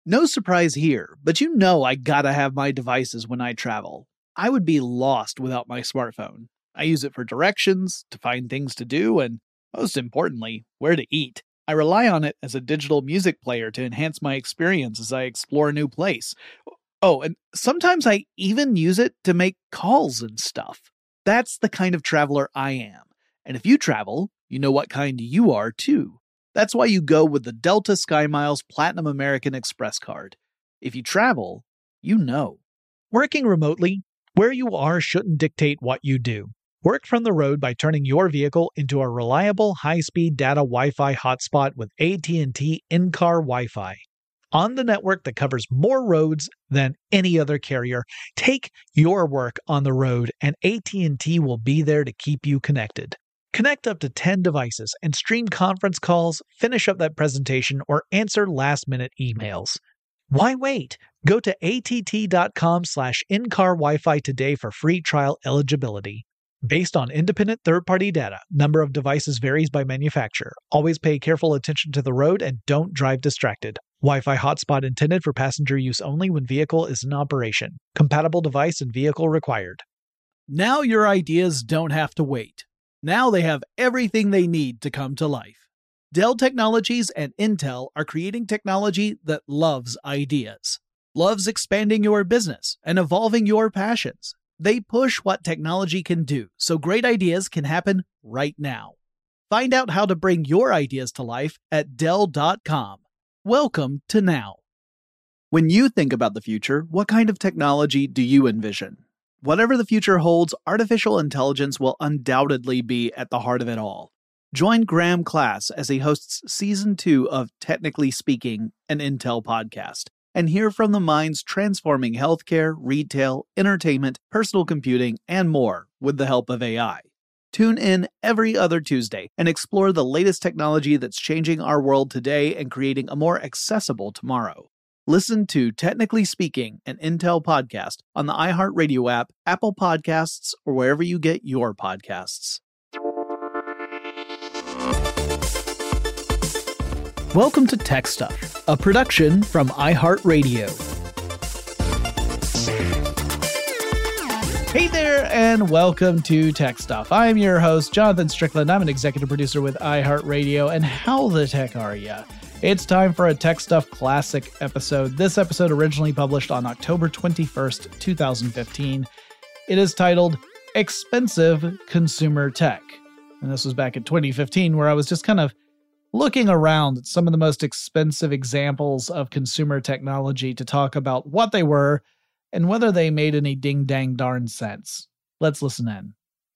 No surprise here, but you know I gotta have my devices when I travel. I would be lost without my smartphone. I use it for directions, to find things to do, and most importantly, where to eat. I rely on it as a digital music player to enhance my experience as I explore a new place. Oh, and sometimes I even use it to make calls and stuff. That's the kind of traveler I am. And if you travel, you know what kind you are too. That's why you go with the Delta SkyMiles Platinum American Express card. If you travel, you know. Working remotely, where you are shouldn't dictate what you do. Work from the road by turning your vehicle into a reliable high-speed data Wi-Fi hotspot with AT&T in-car Wi-Fi. On the network that covers more roads than any other carrier, take your work on the road and AT&T will be there to keep you connected. Connect up to 10 devices and stream conference calls, finish up that presentation, or answer last-minute emails. Why wait? Go to att.com/in-car Wi-Fi today for free trial eligibility. Based on independent third-party data, number of devices varies by manufacturer. Always pay careful attention to the road and don't drive distracted. Wi-Fi hotspot intended for passenger use only when vehicle is in operation. Compatible device and vehicle required. Now your ideas don't have to wait. Now they have everything they need to come to life. Dell Technologies and Intel are creating technology that loves ideas, loves expanding your business and evolving your passions. They push what technology can do, so great ideas can happen right now. Find out how to bring your ideas to life at Dell.com. Welcome to now. When you think about the future, what kind of technology do you envision? Whatever the future holds, artificial intelligence will undoubtedly be at the heart of it all. Join Graham Class as he hosts Season 2 of Technically Speaking, an Intel podcast, and hear from the minds transforming healthcare, retail, entertainment, personal computing, and more with the help of AI. Tune in every other Tuesday and explore the latest technology that's changing our world today and creating a more accessible tomorrow. Listen to Technically Speaking, an Intel podcast on the iHeartRadio app, Apple Podcasts, or wherever you get your podcasts. Welcome to Tech Stuff, a production from iHeartRadio. Hey there, and welcome to Tech Stuff. I'm your host, Jonathan Strickland. I'm an executive producer with iHeartRadio, and how the heck are ya? It's time for a Tech Stuff Classic episode. This episode originally published on October 21st, 2015. It is titled Expensive Consumer Tech. And this was back in 2015, where I was just kind of looking around at some of the most expensive examples of consumer technology to talk about what they were and whether they made any ding-dang-darn sense. Let's listen in.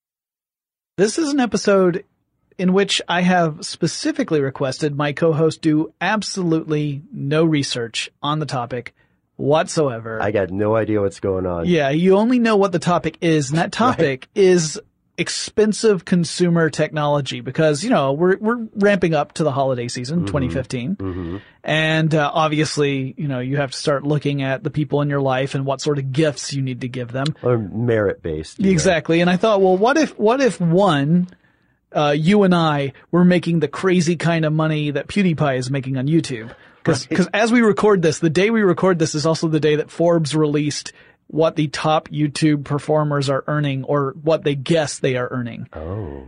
This is an episode in which I have specifically requested my co-host do absolutely no research on the topic whatsoever. I got no idea what's going on. Yeah, you only know what the topic is, and that topic is expensive consumer technology because, you know, we're ramping up to the holiday season, 2015. Mm-hmm. And obviously, you know, you have to start looking at the people in your life and what sort of gifts you need to give them. Or merit-based. Exactly. And I thought, well, what if one, you and I were making the crazy kind of money that PewDiePie is making on YouTube? Because as we record this, the day we record this is also the day that Forbes released what the top YouTube performers are earning or what they guess they are earning. Oh.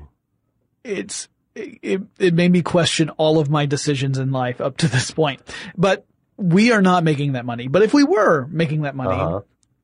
It made me question all of my decisions in life up to this point. But we are not making that money. But if we were making that money,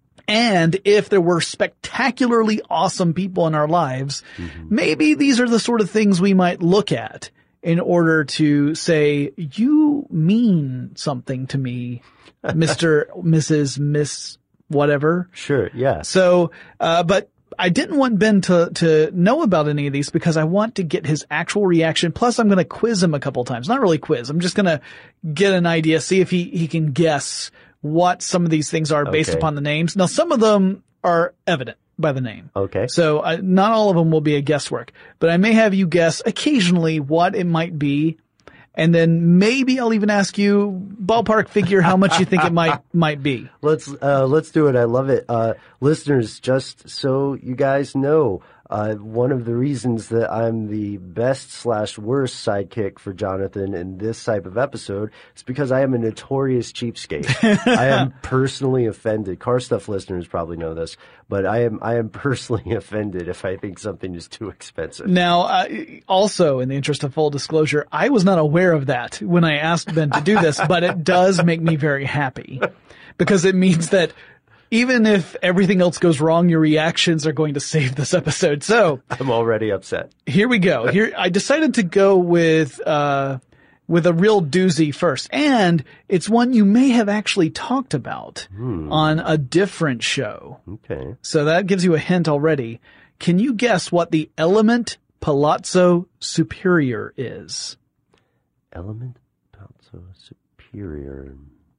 and if there were spectacularly awesome people in our lives, maybe these are the sort of things we might look at in order to say, you mean something to me, Mr., Mrs., Miss, whatever. Sure, yeah. So, but I didn't want Ben to know about any of these because I want to get his actual reaction. Plus, I'm going to quiz him a couple times. Not really quiz. I'm just going to get an idea, see if he can guess what some of these things are based upon the names. Now, some of them are evident by the name. Okay. So not all of them will be a guesswork, but I may have you guess occasionally what it might be. And then maybe I'll even ask you ballpark figure how much you think it might be. Let's do it. I love it. Listeners, just so you guys know, One of the reasons that I'm the best/worst sidekick for Jonathan in this type of episode is because I am a notorious cheapskate. I am personally offended. Car Stuff listeners probably know this, but I am personally offended if I think something is too expensive. Now, also, in the interest of full disclosure, I was not aware of that when I asked Ben to do this, but it does make me very happy because it means that even if everything else goes wrong, your reactions are going to save this episode. So I'm already upset. Here we go. Here, I decided to go with a real doozy first. And it's one you may have actually talked about on a different show. Okay. So that gives you a hint already. Can you guess what the Element Palazzo Superior is? Element Palazzo Superior.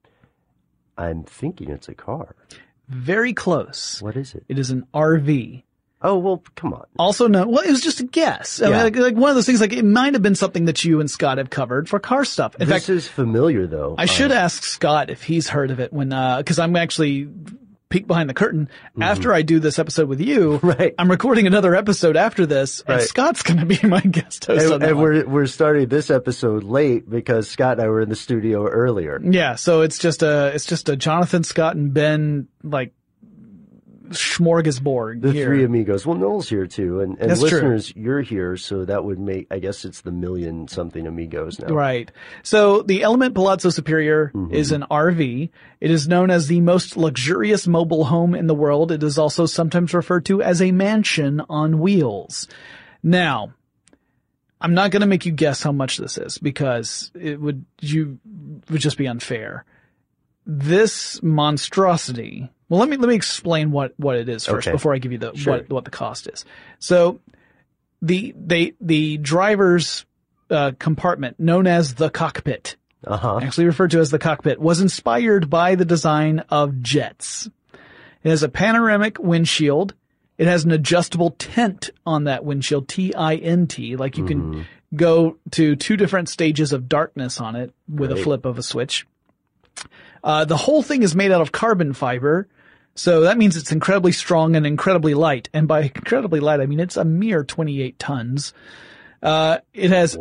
I'm thinking it's a car. Very close. What is it? It is an RV. Oh, well, come on. Also known, well, it was just a guess. I mean, like one of those things, like it might have been something that you and Scott have covered for Car Stuff. In fact, this is familiar, though. I should ask Scott if he's heard of it when, cause I'm actually peek behind the curtain. After I do this episode with you, Right. I'm recording another episode after this, and Right. Scott's going to be my guest host on that And one. we're starting this episode late because Scott and I were in the studio earlier. Yeah, so it's just a Jonathan, Scott, and Ben, like, smorgasbord The here. three amigos. Well, Noel's here too, and That's true. listeners, you're here, so that would make. I guess it's the million something amigos now. Right. So the Element Palazzo Superior is an RV. It is known as the most luxurious mobile home in the world. It is also sometimes referred to as a mansion on wheels. Now, I'm not going to make you guess how much this is because it would just be unfair. This monstrosity. Well, let me explain what it is first Okay. before I give you the Sure. what the cost is. So the driver's compartment, known as the cockpit, actually referred to as the cockpit, was inspired by the design of jets. It has a panoramic windshield. It has an adjustable tint on that windshield, T-I-N-T, like you can go to two different stages of darkness on it with a flip of a switch. The whole thing is made out of carbon fiber. So that means it's incredibly strong and incredibly light. And by incredibly light, I mean it's a mere 28 tons. It has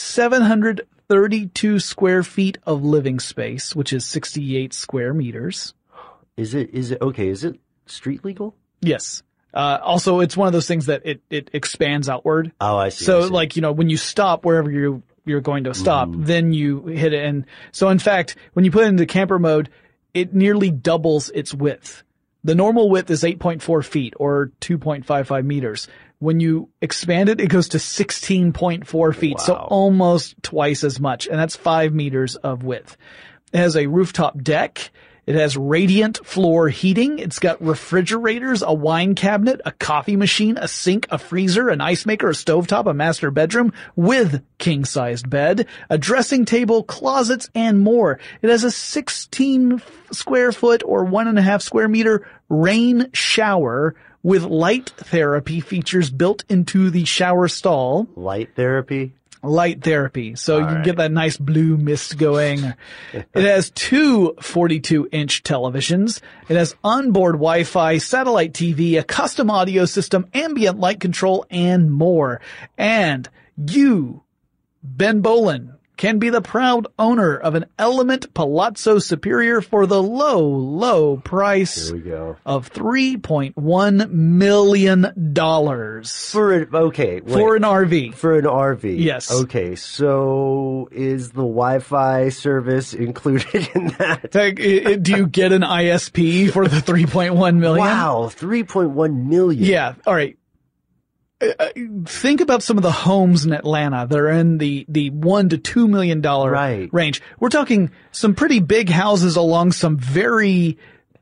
732 square feet of living space, which is 68 square meters. Is it okay? Is it street legal? Yes. Also, it's one of those things that it expands outward. Oh, I see. So I see. like, when you stop wherever you're going to stop, then you hit it. And so in fact, when you put it into camper mode, it nearly doubles its width. The normal width is 8.4 feet or 2.55 meters. When you expand it, it goes to 16.4 feet. So Wow. almost twice as much. And that's 5 meters of width. It has a rooftop deck. It has radiant floor heating. It's got refrigerators, a wine cabinet, a coffee machine, a sink, a freezer, an ice maker, a stovetop, a master bedroom with king-sized bed, a dressing table, closets, and more. It has a 16 square foot or 1.5 square meter rain shower with light therapy features built into the shower stall. Light therapy. Light therapy. So you right. get that nice blue mist going. It has two 42-inch televisions. It has onboard Wi-Fi, satellite TV, a custom audio system, ambient light control, and more. And you, Ben Bolin, can be the proud owner of an Element Palazzo Superior for the low price Here we go. of $3.1 million. For an RV. For an RV. Yes. Okay. So is the Wi-Fi service included in that? Like, do you get an ISP for the $3.1 million? Wow, 3.1 million. Yeah. All right. Think about some of the homes in Atlanta that are in the $1 to $2 million range. We're talking some pretty big houses along some very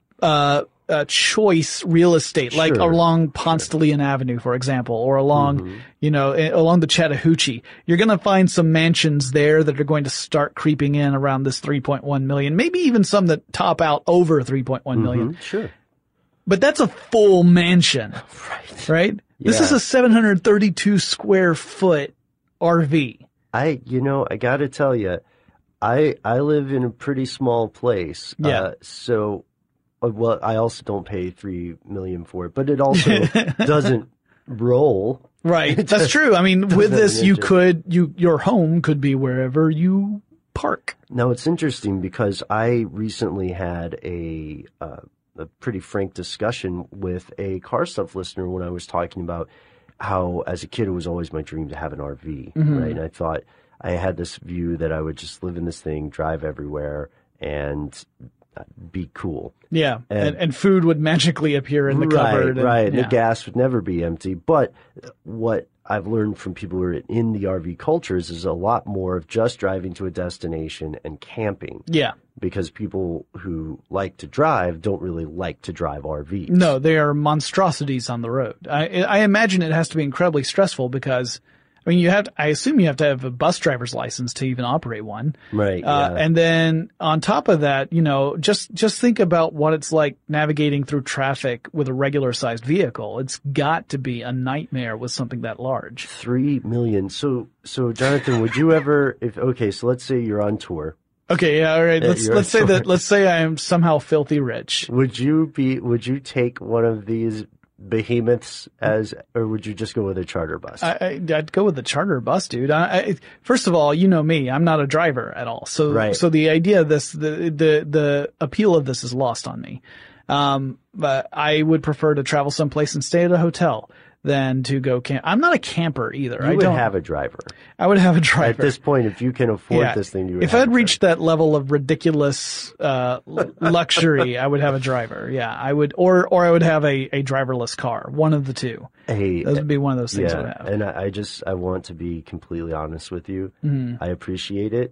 choice real estate, like along Ponce de Leon Avenue, for example, or along along the Chattahoochee. You're going to find some mansions there that are going to start creeping in around this 3.1 million, maybe even some that top out over 3.1 million. Sure. But that's a full mansion. Right? This is Yeah. a 732 square foot RV. I gotta tell you, I live in a pretty small place. Yeah. So, well, I also don't pay $3 million for it, but it also doesn't roll. Right. That's true. I mean, with this, your home could be wherever you park. Now, it's interesting because I recently had a pretty frank discussion with a Car Stuff listener when I was talking about how, as a kid, it was always my dream to have an RV, right? And I thought I had this view that I would just live in this thing, drive everywhere, and be cool. Yeah, and food would magically appear in the cupboard. Right. And the gas would never be empty. But what I've learned from people who are in the RV cultures is a lot more of just driving to a destination and camping. Yeah. Because people who like to drive don't really like to drive RVs. No, they are monstrosities on the road. I imagine it has to be incredibly stressful because, I mean, I assume you have to have a bus driver's license to even operate one. Right. And then on top of that, just think about what it's like navigating through traffic with a regular sized vehicle. It's got to be a nightmare with something that large. 3 million. So Jonathan, would you ever, so let's say you're on tour. Okay, yeah, all right. Let's say I am somehow filthy rich. Would you take one of these behemoths or would you just go with a charter bus? I'd go with the charter bus, dude. First of all, you know me, I'm not a driver at all. So the idea of this, the appeal of this is lost on me. But I would prefer to travel someplace and stay at a hotel than to go camp. I'm not a camper either. You would have a driver. I would have a driver. At this point, if you can afford this thing, you would if I'd reached that level of ridiculous luxury, I would have a driver. Yeah, I would, or I would have a driverless car. One of the two. Those would be one of those things I would have. And I want to be completely honest with you. I appreciate it.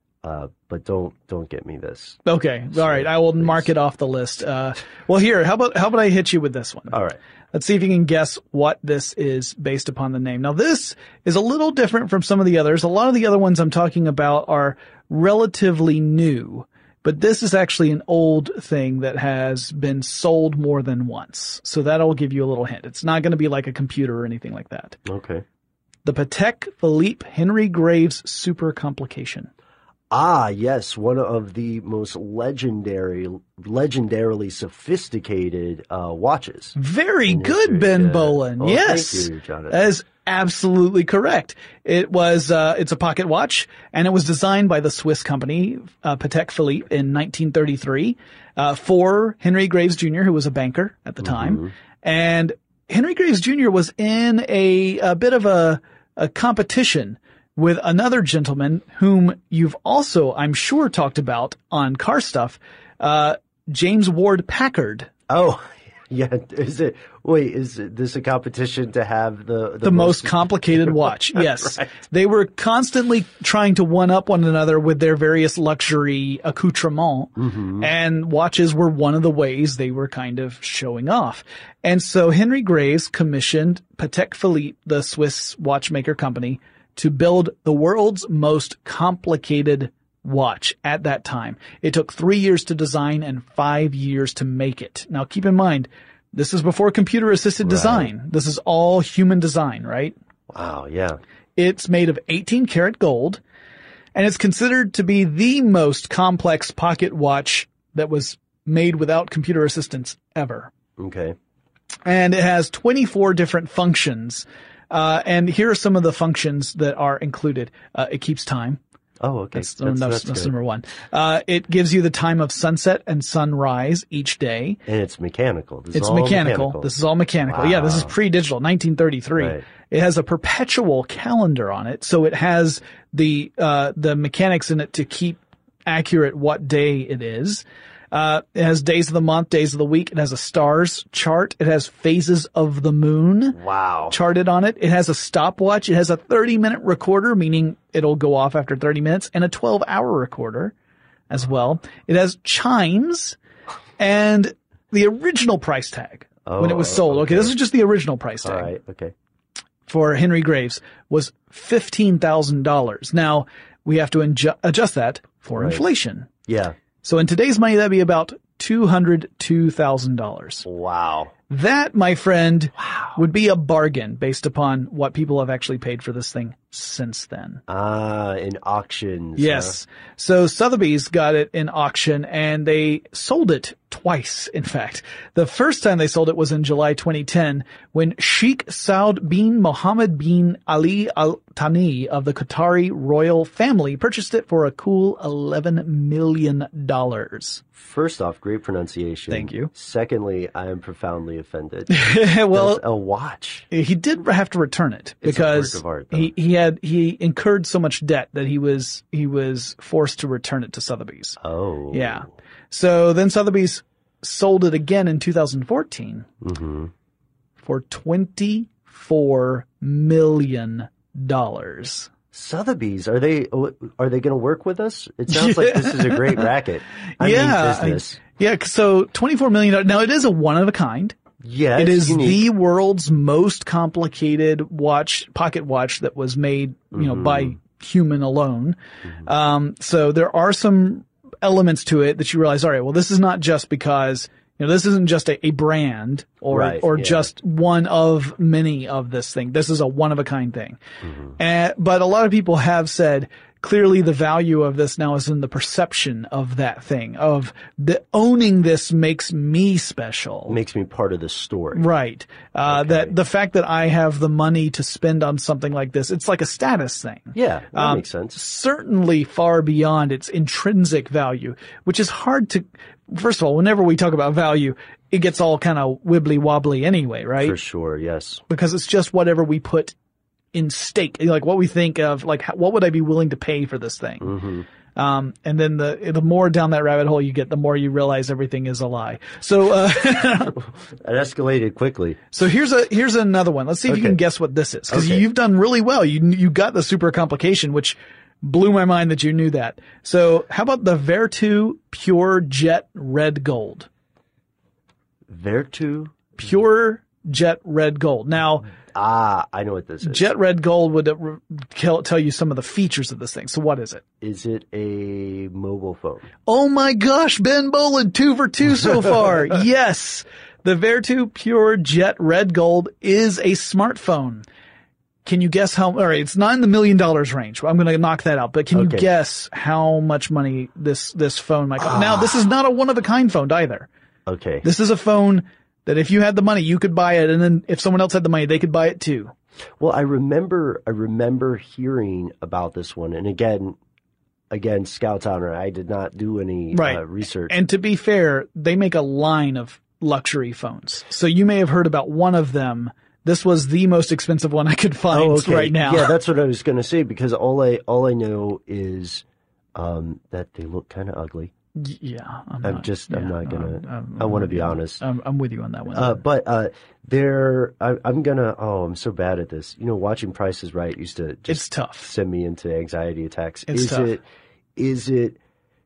But don't get me this. Okay. All right. I will mark it off the list. Well, here, how about I hit you with this one? All right. Let's see if you can guess what this is based upon the name. Now, this is a little different from some of the others. A lot of the other ones I'm talking about are relatively new, but this is actually an old thing that has been sold more than once. So that'll give you a little hint. It's not going to be like a computer or anything like that. Okay. The Patek Philippe Henry Graves Super Complication. Ah, yes, one of the most legendarily sophisticated watches. Very good, Ben Bolin. Yes, thank you, Jonathan. That is absolutely correct. It was it's a pocket watch, and it was designed by the Swiss company Patek Philippe in 1933 for Henry Graves Jr., who was a banker at the time, and Henry Graves Jr. was in a bit of a competition with another gentleman whom you've also, I'm sure, talked about on Car Stuff, James Ward Packard. Oh, yeah. Is this a competition to have the most complicated watch? Yes. Right. They were constantly trying to one up one another with their various luxury accoutrements, and watches were one of the ways they were kind of showing off. And so Henry Graves commissioned Patek Philippe, the Swiss watchmaker company, to build the world's most complicated watch at that time. It took 3 years to design and 5 years to make it. Now keep in mind, this is before computer-assisted design. This is all human design, right? Wow, yeah. It's made of 18-karat gold, and it's considered to be the most complex pocket watch that was made without computer assistance ever. Okay. And it has 24 different functions. And here are some of the functions that are included. It keeps time. Oh, okay. That's number one. It gives you the time of sunset and sunrise each day. And it's mechanical. This is all mechanical. This is all mechanical. Wow. Yeah, this is pre-digital, 1933. Right. It has a perpetual calendar on it, so it has the mechanics in it to keep accurate what day it is. It has days of the month, days of the week. It has a stars chart. It has phases of the moon. Wow. Charted on it. It has a stopwatch. It has a 30-minute recorder, meaning it'll go off after 30 minutes, and a 12-hour recorder as well. It has chimes and the original price tag when it was sold. Okay, this is just the original price tag. All right, okay. For Henry Graves was $15,000. Now, we have to adjust that for inflation. Yeah. So in today's money, that'd be about $202,000. Wow. That, my friend, would be a bargain based upon what people have actually paid for this thing since then. In auctions. Yes. So Sotheby's got it in auction and they sold it twice, in fact. The first time they sold it was in July 2010 when Sheikh Saud bin Mohammed bin Ali Al Thani of the Qatari royal family purchased it for a cool $11 million. First off, great pronunciation. Thank you. Secondly, I am profoundly offended. Well, a watch. He did have to return it because a work of art, he incurred so much debt that he was forced to return it to Sotheby's. Oh. Yeah. So then Sotheby's sold it again in 2014 for $24 million. Sotheby's, are they going to work with us? It sounds like this is a great racket. I mean, business. So $24 million. Now it is a one of a kind. Yeah, it is unique. the world's most complicated pocket watch that was made, by human alone. So there are some elements to it that you realize, all right, well, this is not just because, this isn't just a brand or just one of many of this thing. This is a one of a kind thing. But a lot of people have said, clearly the value of this now is in the perception of that thing, of owning this makes me special. Makes me part of the story. Right. That the fact that I have the money to spend on something like this, it's like a status thing. Yeah, that makes sense. Certainly far beyond its intrinsic value, which is hard to, first of all, whenever we talk about value, it gets all kind of wibbly wobbly anyway, right? For sure, yes. Because it's just whatever we put in stake, like what we think of, like what would I be willing to pay for this thing? And then the more down that rabbit hole you get, the more you realize everything is a lie. So, it escalated quickly. So here's another one. Let's see if you can guess what this is. Cause you've done really well. You got the super complication, which blew my mind that you knew that. So how about the Vertu Pure Jet Red Gold? Vertu? Pure Jet Red Gold. Now, I know what this is. Jet Red Gold would tell you some of the features of this thing. So what is it? Is it a mobile phone? Oh my gosh, Ben Boland, 2 for 2 so far. Yes. The Vertu Pure Jet Red Gold is a smartphone. Can you guess all right, it's not in the $1 million range. I'm going to knock that out, but can you guess how much money this phone might cost? Now, this is not a one of a kind phone either. Okay. This is a phone that if you had the money, you could buy it, and then if someone else had the money, they could buy it too. Well, I remember hearing about this one, and again, Scout's honor, I did not do any research. And to be fair, they make a line of luxury phones, so you may have heard about one of them. This was the most expensive one I could find right now. Yeah, that's what I was going to say, because all I know is that they look kind of ugly. Yeah, I'm not gonna. I want to be honest. I'm with you on that one. But I'm so bad at this. Watching Price is Right used to just it's tough. Send me into anxiety attacks. It's tough. Is it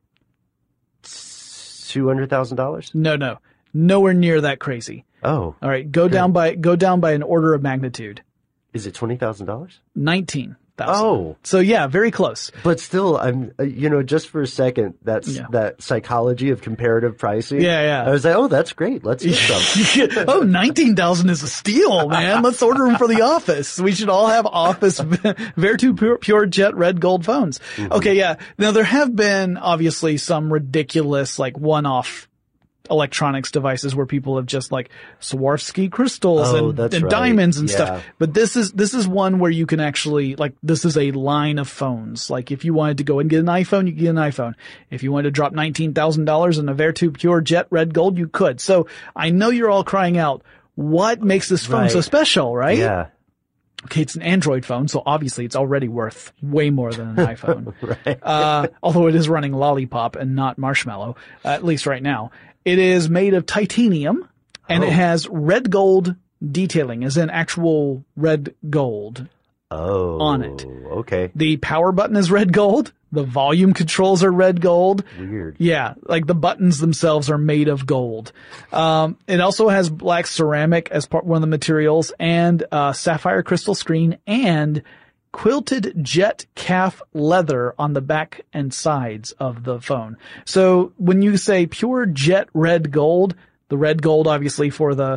$200,000? No, nowhere near that crazy. Oh, all right. Go down by an order of magnitude. Is it $20,000? 19,000. Oh, so yeah, very close. But still, I'm just for a second, that psychology of comparative pricing. Yeah. I was like, oh, that's great. Let's get some. Oh, 19,000 is a steal, man. Let's order them for the office. We should all have office Vertu Pure Jet Red Gold phones. Okay, yeah. Now there have been obviously some ridiculous like electronics devices where people have just like Swarovski crystals and diamonds and stuff. But this is one where you can actually, like, this is a line of phones. Like if you wanted to go and get an iPhone, you can get an iPhone. If you wanted to drop $19,000 in a Vertu Pure Jet Red Gold, you could. So I know you're all crying out, what makes this phone so special, right? Yeah. Okay, it's an Android phone, so obviously it's already worth way more than an iPhone. Right. Although it is running Lollipop and not Marshmallow, at least right now. It is made of titanium, and it has red gold detailing, as in actual red gold on it. Okay. The power button is red gold. The volume controls are red gold. Weird. Yeah, like the buttons themselves are made of gold. It also has black ceramic as one of the materials, and sapphire crystal screen, and quilted jet calf leather on the back and sides of the phone. So when you say pure jet red gold, the red gold obviously for the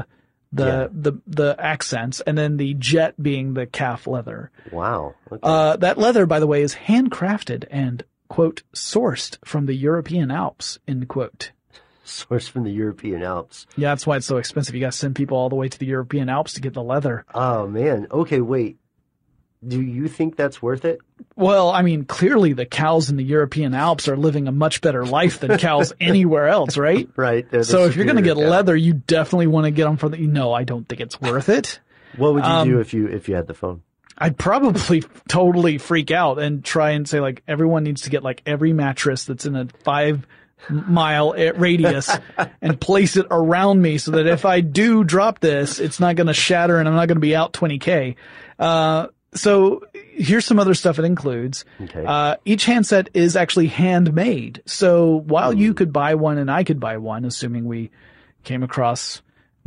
the accents, and then the jet being the calf leather. Wow. Okay. That leather, by the way, is handcrafted and, quote, sourced from the European Alps, end quote. Sourced from the European Alps. Yeah, that's why it's so expensive. You got to send people all the way to the European Alps to get the leather. Oh, man. Okay, wait. Do you think that's worth it? Well, I mean, clearly the cows in the European Alps are living a much better life than cows anywhere else, right? Right. So if you're going to get cow. leather, you definitely want to get them for the, no, I don't think it's worth it. What would you do if you had the phone? I'd probably totally freak out and try and say, like, everyone needs to get, like, every mattress that's in a 5-mile radius and place it around me so that if I do drop this, it's not going to shatter and I'm not going to be out $20K. So here's some other stuff it includes. Okay. Each handset is actually handmade. So while you could buy one and I could buy one, assuming we came across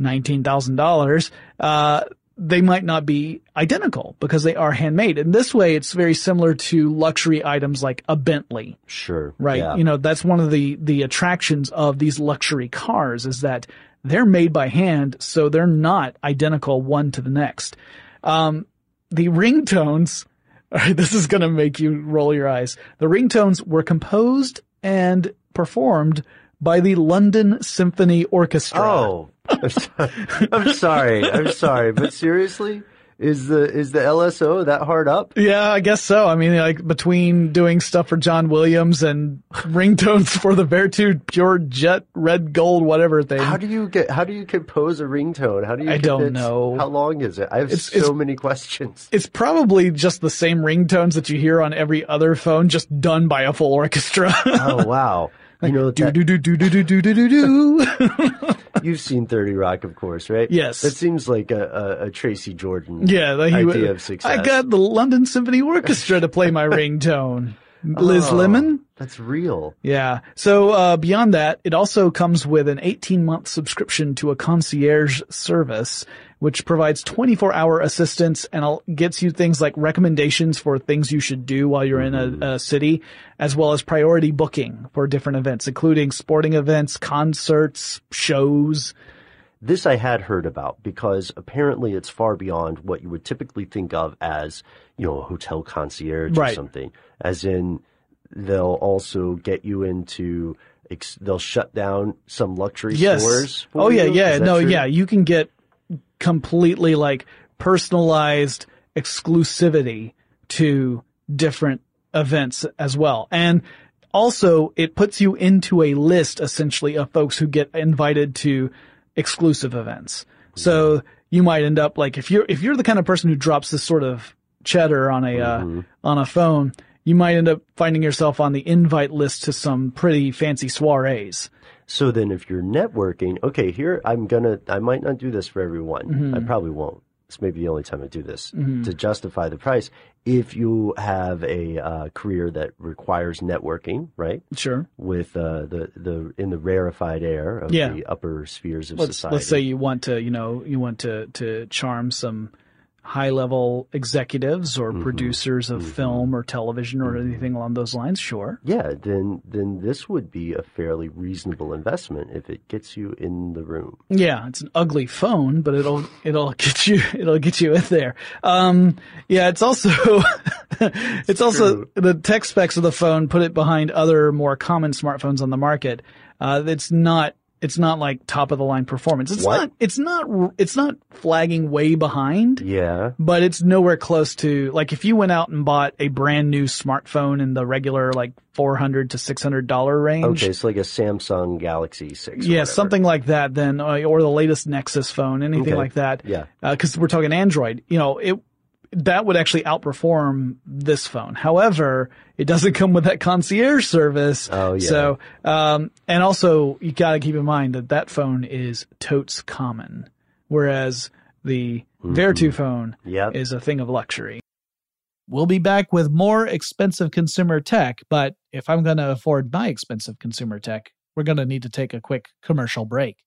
$19,000, they might not be identical because they are handmade. And this way, it's very similar to luxury items like a Bentley. Sure. Right. Yeah. You know, that's one of the attractions of these luxury cars is that they're made by hand. So they're not identical one to the next. The ringtones, this is going to make you roll your eyes. The ringtones were composed and performed by the London Symphony Orchestra. Oh, I'm sorry, but seriously, is the LSO that hard up? Yeah, I guess so. I mean, like between doing stuff for John Williams and ringtones for the Vertu Pure Jet Red Gold whatever thing. How do you compose a ringtone? How do you? I don't know. How long is it? I have so many questions. It's probably just the same ringtones that you hear on every other phone, just done by a full orchestra. Oh wow. Like, you know, do do do do do do do do do. You've seen 30 Rock, of course, right? Yes. That seems like a Tracy Jordan idea of success. I got the London Symphony Orchestra to play my ringtone. Liz Lemon? That's real. Yeah. So beyond that, it also comes with an 18-month subscription to a concierge service, which provides 24-hour assistance and gets you things like recommendations for things you should do while you're in a city, as well as priority booking for different events, including sporting events, concerts, shows. This I had heard about because apparently it's far beyond what you would typically think of as, you know, a hotel concierge or something. As in, they'll also get you into, they'll shut down some luxury stores for you? Yeah. No, true? yeah. You can get completely like personalized exclusivity to different events as well. And also it puts you into a list essentially of folks who get invited to exclusive events. So you might end up like, if you're the kind of person who drops this sort of cheddar on a phone, you might end up finding yourself on the invite list to some pretty fancy soirees. So then if you're networking, okay, here I might not do this for everyone. I probably won't. This may be the only time I do this to justify the price. If you have a career that requires networking, right? Sure. With in the rarefied air of the upper spheres of society. Let's say you want to charm some high-level executives or producers of film or television or anything along those lines, sure. Yeah, then this would be a fairly reasonable investment if it gets you in the room. Yeah, it's an ugly phone, but it'll get you in there. Yeah, it's also the tech specs of the phone put it behind other more common smartphones on the market. It's not like top of the line performance. It's not flagging way behind. Yeah. But it's nowhere close to, like, if you went out and bought a brand new smartphone in the regular like $400 to $600 range. Okay, so like a Samsung Galaxy 6. Yeah, something like that then, or the latest Nexus phone, anything like that. Yeah. Cause we're talking Android, that would actually outperform this phone. However, it doesn't come with that concierge service. Oh, yeah. So, and also you gotta keep in mind that phone is totes common, whereas the Vertu phone is a thing of luxury. We'll be back with more expensive consumer tech, but if I'm going to afford my expensive consumer tech, we're going to need to take a quick commercial break.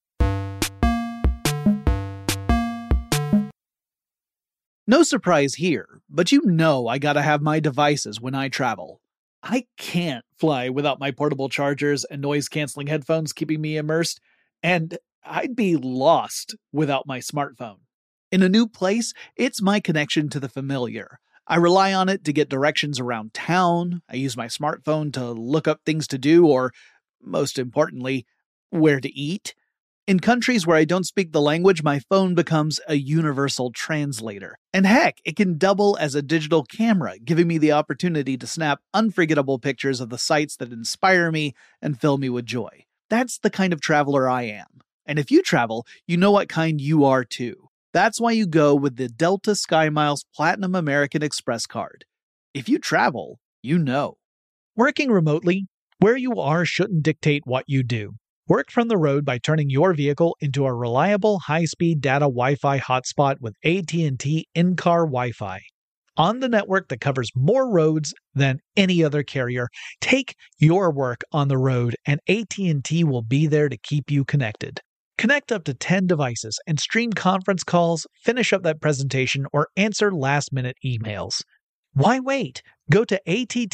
No surprise here, but I gotta have my devices when I travel. I can't fly without my portable chargers and noise-canceling headphones keeping me immersed. And I'd be lost without my smartphone. In a new place, it's my connection to the familiar. I rely on it to get directions around town. I use my smartphone to look up things to do or, most importantly, where to eat. In countries where I don't speak the language, my phone becomes a universal translator. And heck, it can double as a digital camera, giving me the opportunity to snap unforgettable pictures of the sights that inspire me and fill me with joy. That's the kind of traveler I am. And if you travel, you know what kind you are too. That's why you go with the Delta SkyMiles Platinum American Express card. If you travel, you know. Working remotely, where you are shouldn't dictate what you do. Work from the road by turning your vehicle into a reliable high-speed data Wi-Fi hotspot with AT&T in-car Wi-Fi. On the network that covers more roads than any other carrier, take your work on the road and AT&T will be there to keep you connected. Connect up to 10 devices and stream conference calls, finish up that presentation, or answer last-minute emails. Why wait? Go to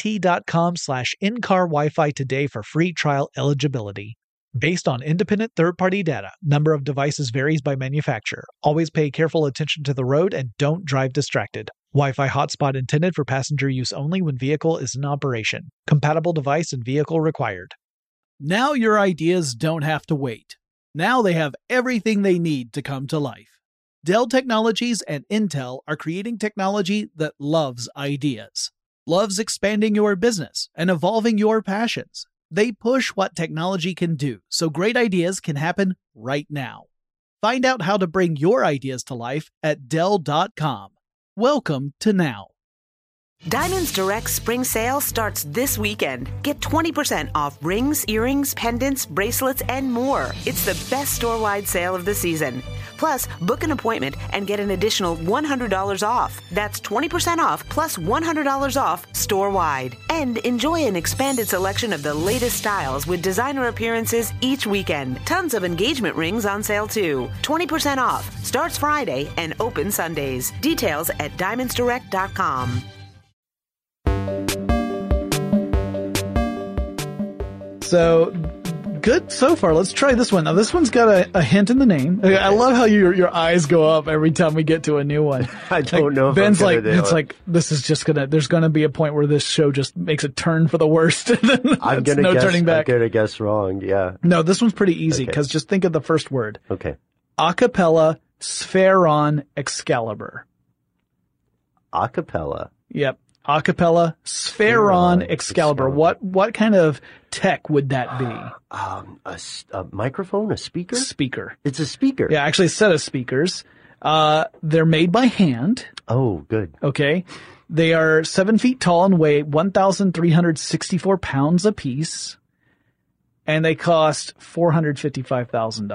att.com/in-car Wi-Fi today for free trial eligibility. Based on independent third-party data, number of devices varies by manufacturer. Always pay careful attention to the road and don't drive distracted. Wi-Fi hotspot intended for passenger use only when vehicle is in operation. Compatible device and vehicle required. Now your ideas don't have to wait. Now they have everything they need to come to life. Dell Technologies and Intel are creating technology that loves ideas, loves expanding your business and evolving your passions. They push what technology can do so great ideas can happen right now. Find out how to bring your ideas to life at Dell.com. Welcome to Now. Diamonds Direct Spring Sale starts this weekend. Get 20% off rings, earrings, pendants, bracelets, and more. It's the best store-wide sale of the season. Plus, book an appointment and get an additional $100 off. That's 20% off plus $100 off store-wide. And enjoy an expanded selection of the latest styles with designer appearances each weekend. Tons of engagement rings on sale too. 20% off. Starts Friday and open Sundays. Details at diamondsdirect.com. So, good so far. Let's try this one. Now, this one's got a hint in the name. Okay. I love how your eyes go up every time we get to a new one. I don't know if Ben's I'm like, it's like, this is just there's gonna be a point where this show just makes a turn for the worst. I'm gonna guess wrong. Yeah. No, this one's pretty easy because just think of the first word. Okay. Acapella Spheron Excalibur. Acapella. Yep. Acapella Spheron Excalibur. What kind of tech would that be? A microphone, a speaker? Speaker. It's a speaker. Yeah, actually a set of speakers. They're made by hand. Oh, good. Okay. They are 7 feet tall and weigh 1,364 pounds apiece. And they cost $455,000.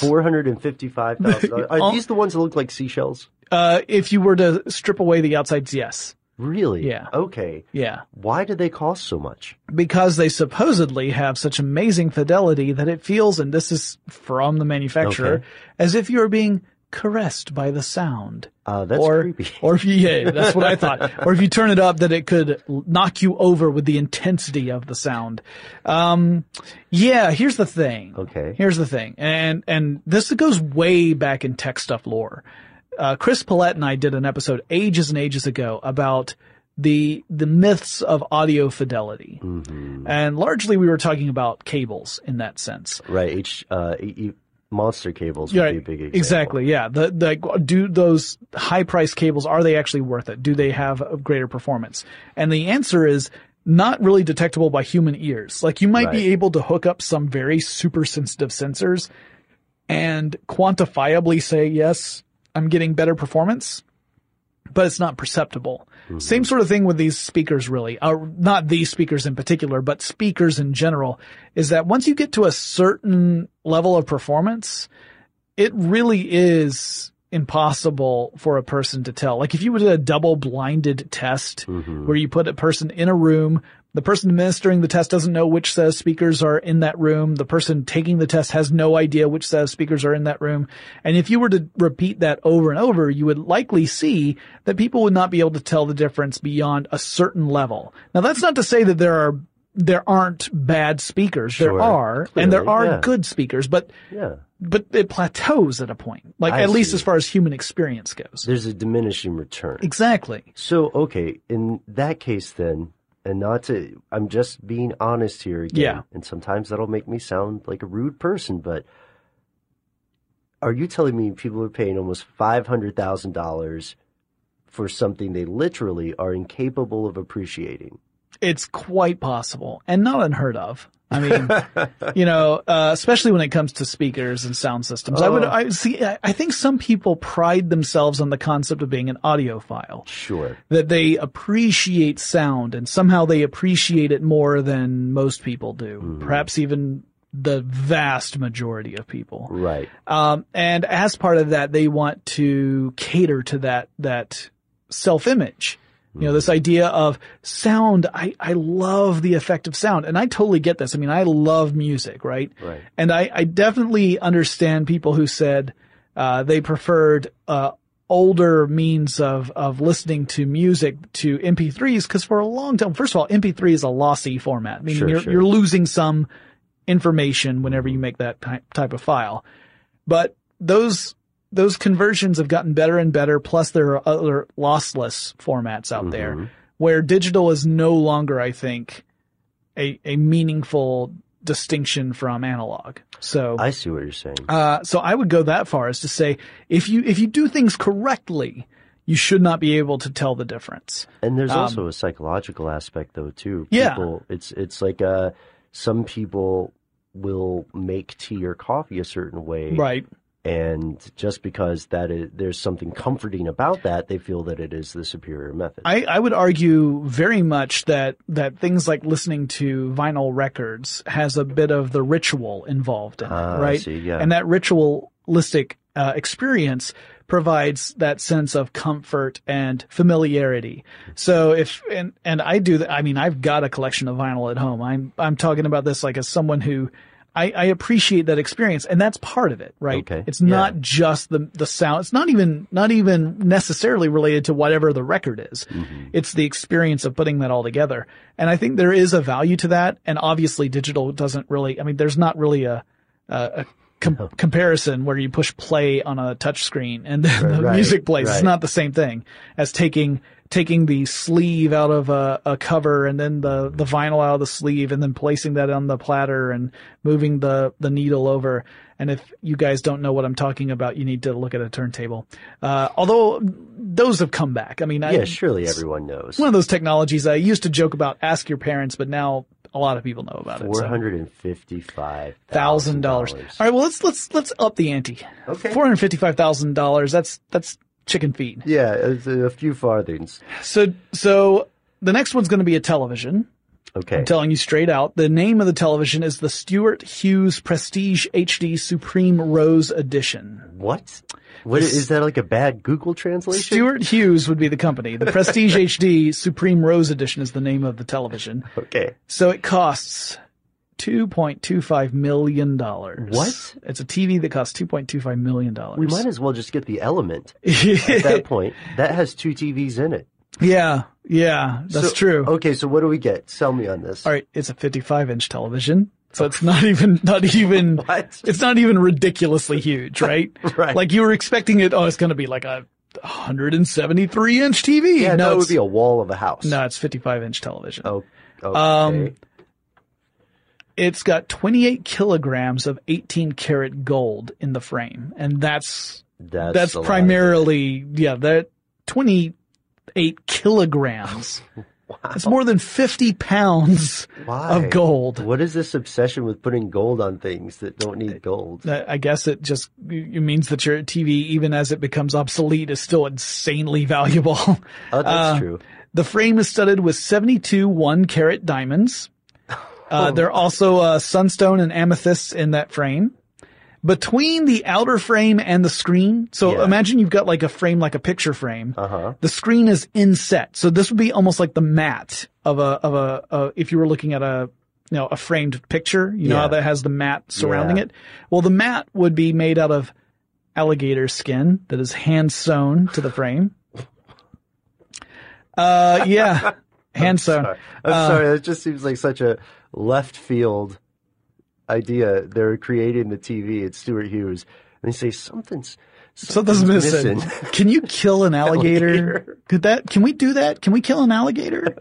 $455,000. Are these the ones that look like seashells? If you were to strip away the outsides, yes. Really? Yeah. Okay. Yeah. Why do they cost so much? Because they supposedly have such amazing fidelity that it feels, and this is from the manufacturer, as if you're being caressed by the sound. That's creepy. Or if that's what I thought. Or if you turn it up, that it could knock you over with the intensity of the sound. Here's the thing. Okay. Here's the thing. And this goes way back in tech stuff lore. Chris Paulette and I did an episode ages and ages ago about the myths of audio fidelity. Mm-hmm. And largely we were talking about cables in that sense. Right. Monster cables would be a big example. Exactly, yeah. Do those high-priced cables, are they actually worth it? Do they have a greater performance? And the answer is not really detectable by human ears. Like, you might be able to hook up some very super sensitive sensors and quantifiably say, yes, I'm getting better performance, but it's not perceptible. Mm-hmm. Same sort of thing with these speakers, really. Not these speakers in particular, but speakers in general, is that once you get to a certain level of performance, it really is impossible for a person to tell. Like if you did a double-blinded test where you put a person in a room, the person administering the test doesn't know which set of speakers are in that room. The person taking the test has no idea which set of speakers are in that room. And if you were to repeat that over and over, you would likely see that people would not be able to tell the difference beyond a certain level. Now, that's not to say that there aren't bad speakers. There are, clearly, and there are good speakers, but but it plateaus at a point, like I at least see. as far as human experience goes. There's a diminishing return. Exactly. So, okay, in that case then, and I'm just being honest here again, Yeah. and sometimes that'll make me sound like a rude person, but are you telling me people are paying almost $500,000 for something they literally are incapable of appreciating? It's quite possible and not unheard of. I mean, especially when it comes to speakers and sound systems. I think some people pride themselves on the concept of being an audiophile. Sure. That they appreciate sound and somehow they appreciate it more than most people do. Mm-hmm. Perhaps even the vast majority of people. Right. And as part of that, they want to cater to that self-image. You know, this idea of sound. I love the effect of sound, and I totally get this. I mean, I love music, right? Right. And I definitely understand people who said, they preferred, older means of listening to music to MP3s, because for a long time, first of all, MP3 is a lossy format, meaning you're losing some information whenever you make that type of file. But those conversions have gotten better and better. Plus there are other lossless formats out there where digital is no longer, I think, a meaningful distinction from analog. So I see what you're saying. So I would go that far as to say, if you do things correctly, you should not be able to tell the difference. And there's also a psychological aspect though too. Yeah. It's like, some people will make tea or coffee a certain way. Right. And just because there's something comforting about that, they feel that it is the superior method. I would argue very much that things like listening to vinyl records has a bit of the ritual involved in it, right? I see, yeah. And that ritualistic experience provides that sense of comfort and familiarity. So and I do that. I mean, I've got a collection of vinyl at home. I'm talking about this like as someone who I appreciate that experience, and that's part of it, right? Okay. It's not just the sound. It's not even necessarily related to whatever the record is. Mm-hmm. It's the experience of putting that all together. And I think there is a value to that. And obviously digital doesn't really, I mean, there's not really a comparison where you push play on a touch screen and then the music plays. Right. It's not the same thing as taking the sleeve out of a cover and then the vinyl out of the sleeve and then placing that on the platter and moving the needle over. And if you guys don't know what I'm talking about, you need to look at a turntable. Although those have come back. I mean, surely everyone knows. One of those technologies I used to joke about, ask your parents, but now a lot of people know about it. $455,000. All right. Well, let's up the ante. Okay. $455,000. That's chicken feet. Yeah, it's a few farthings. So the next one's going to be a television. Okay. I'm telling you straight out. The name of the television is the Stuart Hughes Prestige HD Supreme Rose Edition. What is that, like a bad Google translation? Stuart Hughes would be the company. The Prestige HD Supreme Rose Edition is the name of the television. Okay. So it costs $2.25 million. What? It's a TV that costs $2.25 million. We might as well just get the Element at that point. That has 2 TVs in it. Yeah, that's true. Okay, so what do we get? Sell me on this. All right, it's a 55-inch television. So it's not even what? It's not even ridiculously huge, right? Right. Like you were expecting it, it's going to be like a 173-inch TV. Yeah, no, it would be a wall of a house. No, it's 55-inch television. Oh, okay. It's got 28 kilograms of 18-karat gold in the frame, and that's primarily, that 28 kilograms. Wow. It's more than 50 pounds of gold. What is this obsession with putting gold on things that don't need gold? I guess it means that your TV, even as it becomes obsolete, is still insanely valuable. Oh, that's true. The frame is studded with 72 1-carat diamonds. There are also sunstone and amethysts in that frame. Between the outer frame and the screen, imagine you've got like a frame, like a picture frame. Uh-huh. The screen is inset, so this would be almost like the mat of a if you were looking at a framed picture. You know how that has the mat surrounding it. Well, the mat would be made out of alligator skin that is hand sewn to the frame. Hand sewn. I'm sorry. That just seems like such a left field idea. They're creating the TV at Stuart Hughes, and they say something's missing. Can you kill an alligator? Can we do that? Can we kill an alligator?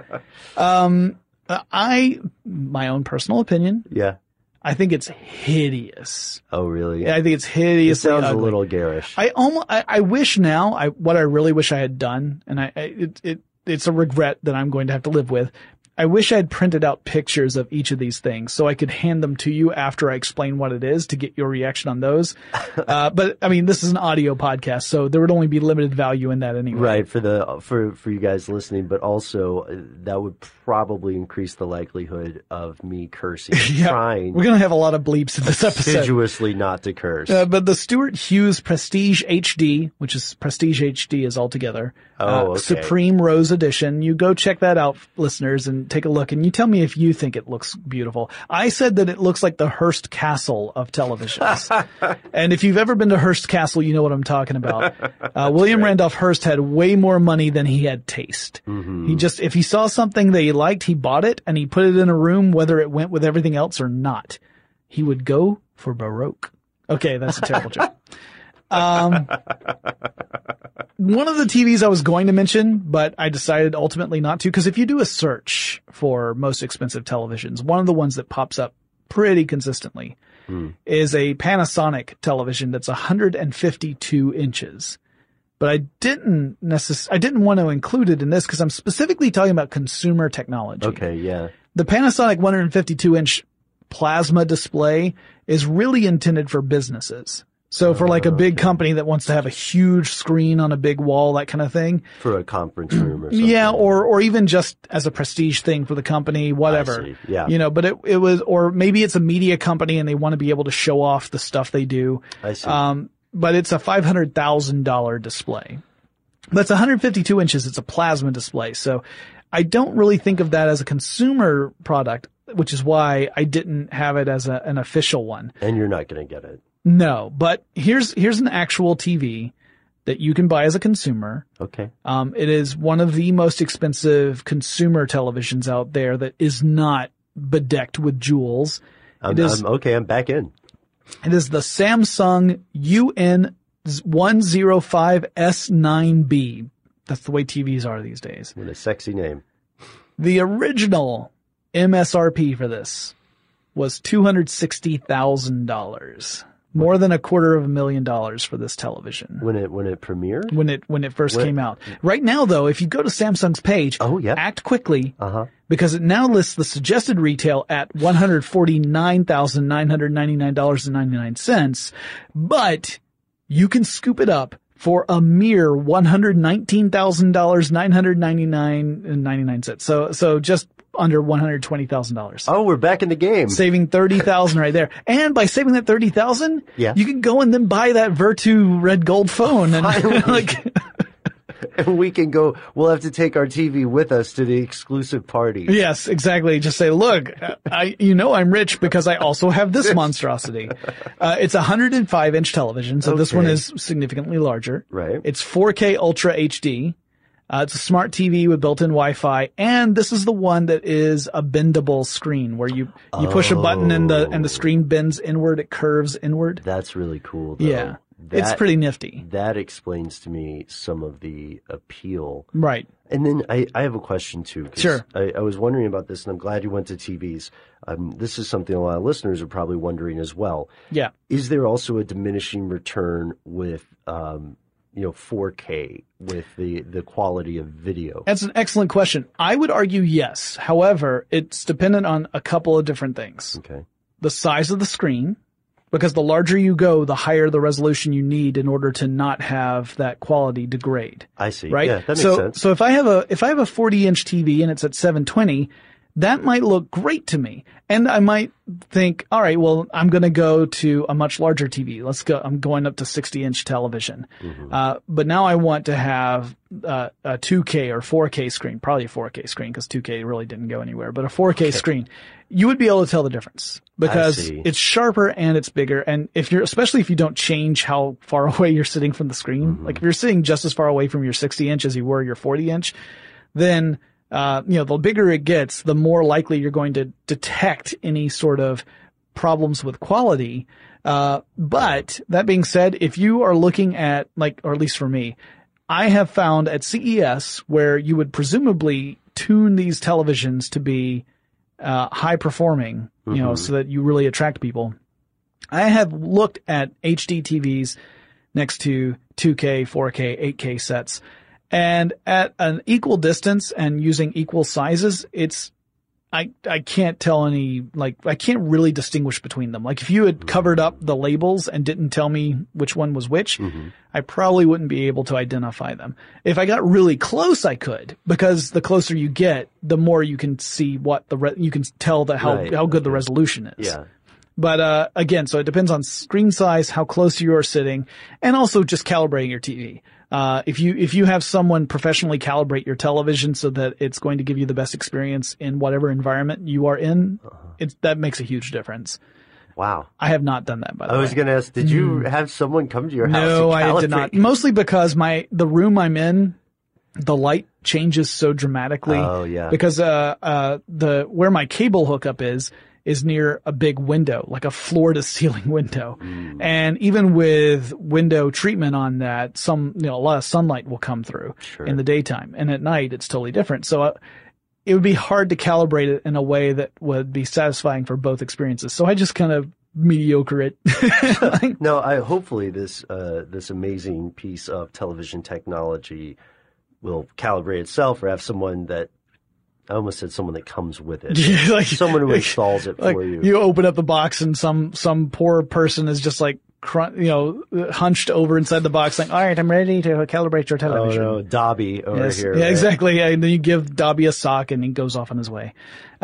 My own personal opinion. Yeah. I think it's hideous. Oh, really? I think it's hideous. It sounds a little garish. I wish now, what I really wish I had done, and it's a regret that I'm going to have to live with. I wish I had printed out pictures of each of these things so I could hand them to you after I explain what it is to get your reaction on those. But I mean, this is an audio podcast, so there would only be limited value in that anyway. Right, for you guys listening, but also that would probably increase the likelihood of me cursing. Trying. We're going to have a lot of bleeps in this episode. Assiduously not to curse. But the Stuart Hughes Prestige HD, which is Prestige HD is altogether. Okay. Supreme Rose Edition. You go check that out, listeners, and take a look, and you tell me if you think it looks beautiful. I said that it looks like the Hearst Castle of televisions. And if you've ever been to Hearst Castle, you know what I'm talking about. William Randolph Hearst had way more money than he had taste. Mm-hmm. If he saw something that he liked, he bought it, and he put it in a room whether it went with everything else or not. He would go for Baroque. Okay, that's a terrible joke. One of the TVs I was going to mention, but I decided ultimately not to, because if you do a search for most expensive televisions, one of the ones that pops up pretty consistently is a Panasonic television that's 152 inches. But I didn't want to include it in this because I'm specifically talking about consumer technology. Okay, yeah. The Panasonic 152-inch plasma display is really intended for businesses. So for like a big company that wants to have a huge screen on a big wall, that kind of thing. For a conference room or something. Yeah, or even just as a prestige thing for the company, whatever. I see. Yeah. You know, but it was, or maybe it's a media company and they want to be able to show off the stuff they do. I see. But it's a $500,000 display. That's 152 inches. It's a plasma display. So I don't really think of that as a consumer product, which is why I didn't have it as an official one. And you're not going to get it. No, but here's an actual TV that you can buy as a consumer. Okay. It is one of the most expensive consumer televisions out there that is not bedecked with jewels. I'm back in. It is the Samsung UN105S9B. That's the way TVs are these days. What a sexy name. The original MSRP for this was $260,000. More than $250,000 for this television. When it premiered? When it first came out. Right now though, if you go to Samsung's page, act quickly, because it now lists the suggested retail at $149,999.99, but you can scoop it up for a mere $119,999.99. So just under $120,000. Oh, we're back in the game. Saving $30,000 right there. And by saving that $30,000, you can go and then buy that Vertu red gold phone and and we can go, we'll have to take our TV with us to the exclusive party. Yes, exactly. Just say, look, I'm rich because I also have this monstrosity. It's a 105-inch television, so this one is significantly larger. Right. It's 4K Ultra HD. It's a smart TV with built-in Wi-Fi, and this is the one that is a bendable screen where you push a button and the screen bends inward, it curves inward. That's really cool, though. Yeah. It's pretty nifty. That explains to me some of the appeal. Right. And then I have a question, too. Sure. I was wondering about this, and I'm glad you went to TVs. This is something a lot of listeners are probably wondering as well. Yeah. Is there also a diminishing return with 4K with the quality of video? That's an excellent question. I would argue yes. However, it's dependent on a couple of different things. Okay. The size of the screen, because the larger you go, the higher the resolution you need in order to not have that quality degrade. I see. Right? Yeah, that makes sense. So if I have a 40-inch TV and it's at 720, that might look great to me. And I might think, all right, well, I'm going to go to a much larger TV. I'm going up to 60-inch television. Mm-hmm. But now I want to have a 2K or 4K screen, probably a 4K screen because 2K really didn't go anywhere, but a 4K screen. You would be able to tell the difference because it's sharper and it's bigger. And especially if you don't change how far away you're sitting from the screen, like if you're sitting just as far away from your 60-inch as you were your 40-inch, then the bigger it gets, the more likely you're going to detect any sort of problems with quality. But that being said, if you are looking at or at least for me, I have found at CES where you would presumably tune these televisions to be high performing, so that you really attract people. I have looked at HD TVs next to 2K, 4K, 8K sets, and at an equal distance and using equal sizes, I can't tell I can't really distinguish between them. Like if you had covered up the labels and didn't tell me which one was which, I probably wouldn't be able to identify them. If I got really close, I could, because the closer you get, the more you can see you can tell how good the resolution is. Yeah. But, again, so it depends on screen size, how close you are sitting, and also just calibrating your TV. If you have someone professionally calibrate your television so that it's going to give you the best experience in whatever environment you are in, that makes a huge difference. Wow. I have not done that, by the way. I was going to ask, did you have someone come to your house? No, I did not. Mostly because the room I'm in, the light changes so dramatically. Oh, yeah. Because, where my cable hookup is near a big window, like a floor to ceiling window. And even with window treatment on that, a lot of sunlight will come through in the daytime, and at night it's totally different. So it would be hard to calibrate it in a way that would be satisfying for both experiences. So I just kind of mediocre it. No, hopefully this amazing piece of television technology will calibrate itself, or have someone that, I almost said someone that comes with it. Yeah, someone who installs it for you. You open up the box and some poor person is just hunched over inside the box saying, all right, I'm ready to calibrate your television. Oh no, Dobby over here. Yeah, right? Exactly. Yeah, and then you give Dobby a sock and he goes off on his way.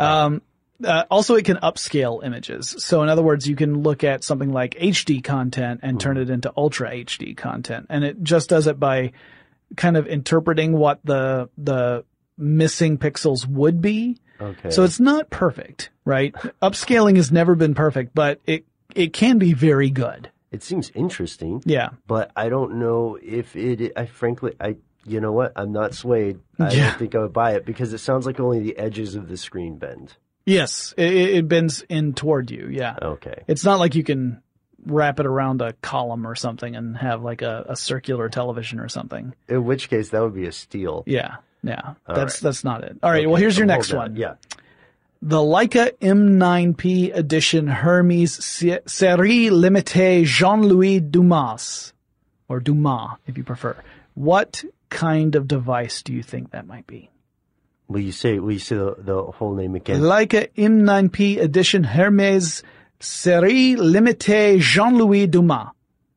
Also, it can upscale images. So in other words, you can look at something like HD content and turn it into Ultra HD content. And it just does it by kind of interpreting what the missing pixels would be. Okay. So it's not perfect, right? Upscaling has never been perfect, but it can be very good. It seems interesting. Yeah. But I don't know if frankly, you know what? I'm not swayed. I don't think I would buy it, because it sounds like only the edges of the screen bend. Yes. It bends in toward you. Yeah. Okay. It's not like you can wrap it around a column or something and have like a circular television or something. In which case, that would be a steal. Yeah. Yeah. That's not it. All right. Okay, Well, here's your next one. Yeah. The Leica M9P edition Hermes Série Limitée Jean-Louis Dumas, or Dumas if you prefer. What kind of device do you think that might be? Will you say the whole name again? Leica M9P edition Hermes Série Limitée Jean-Louis Dumas.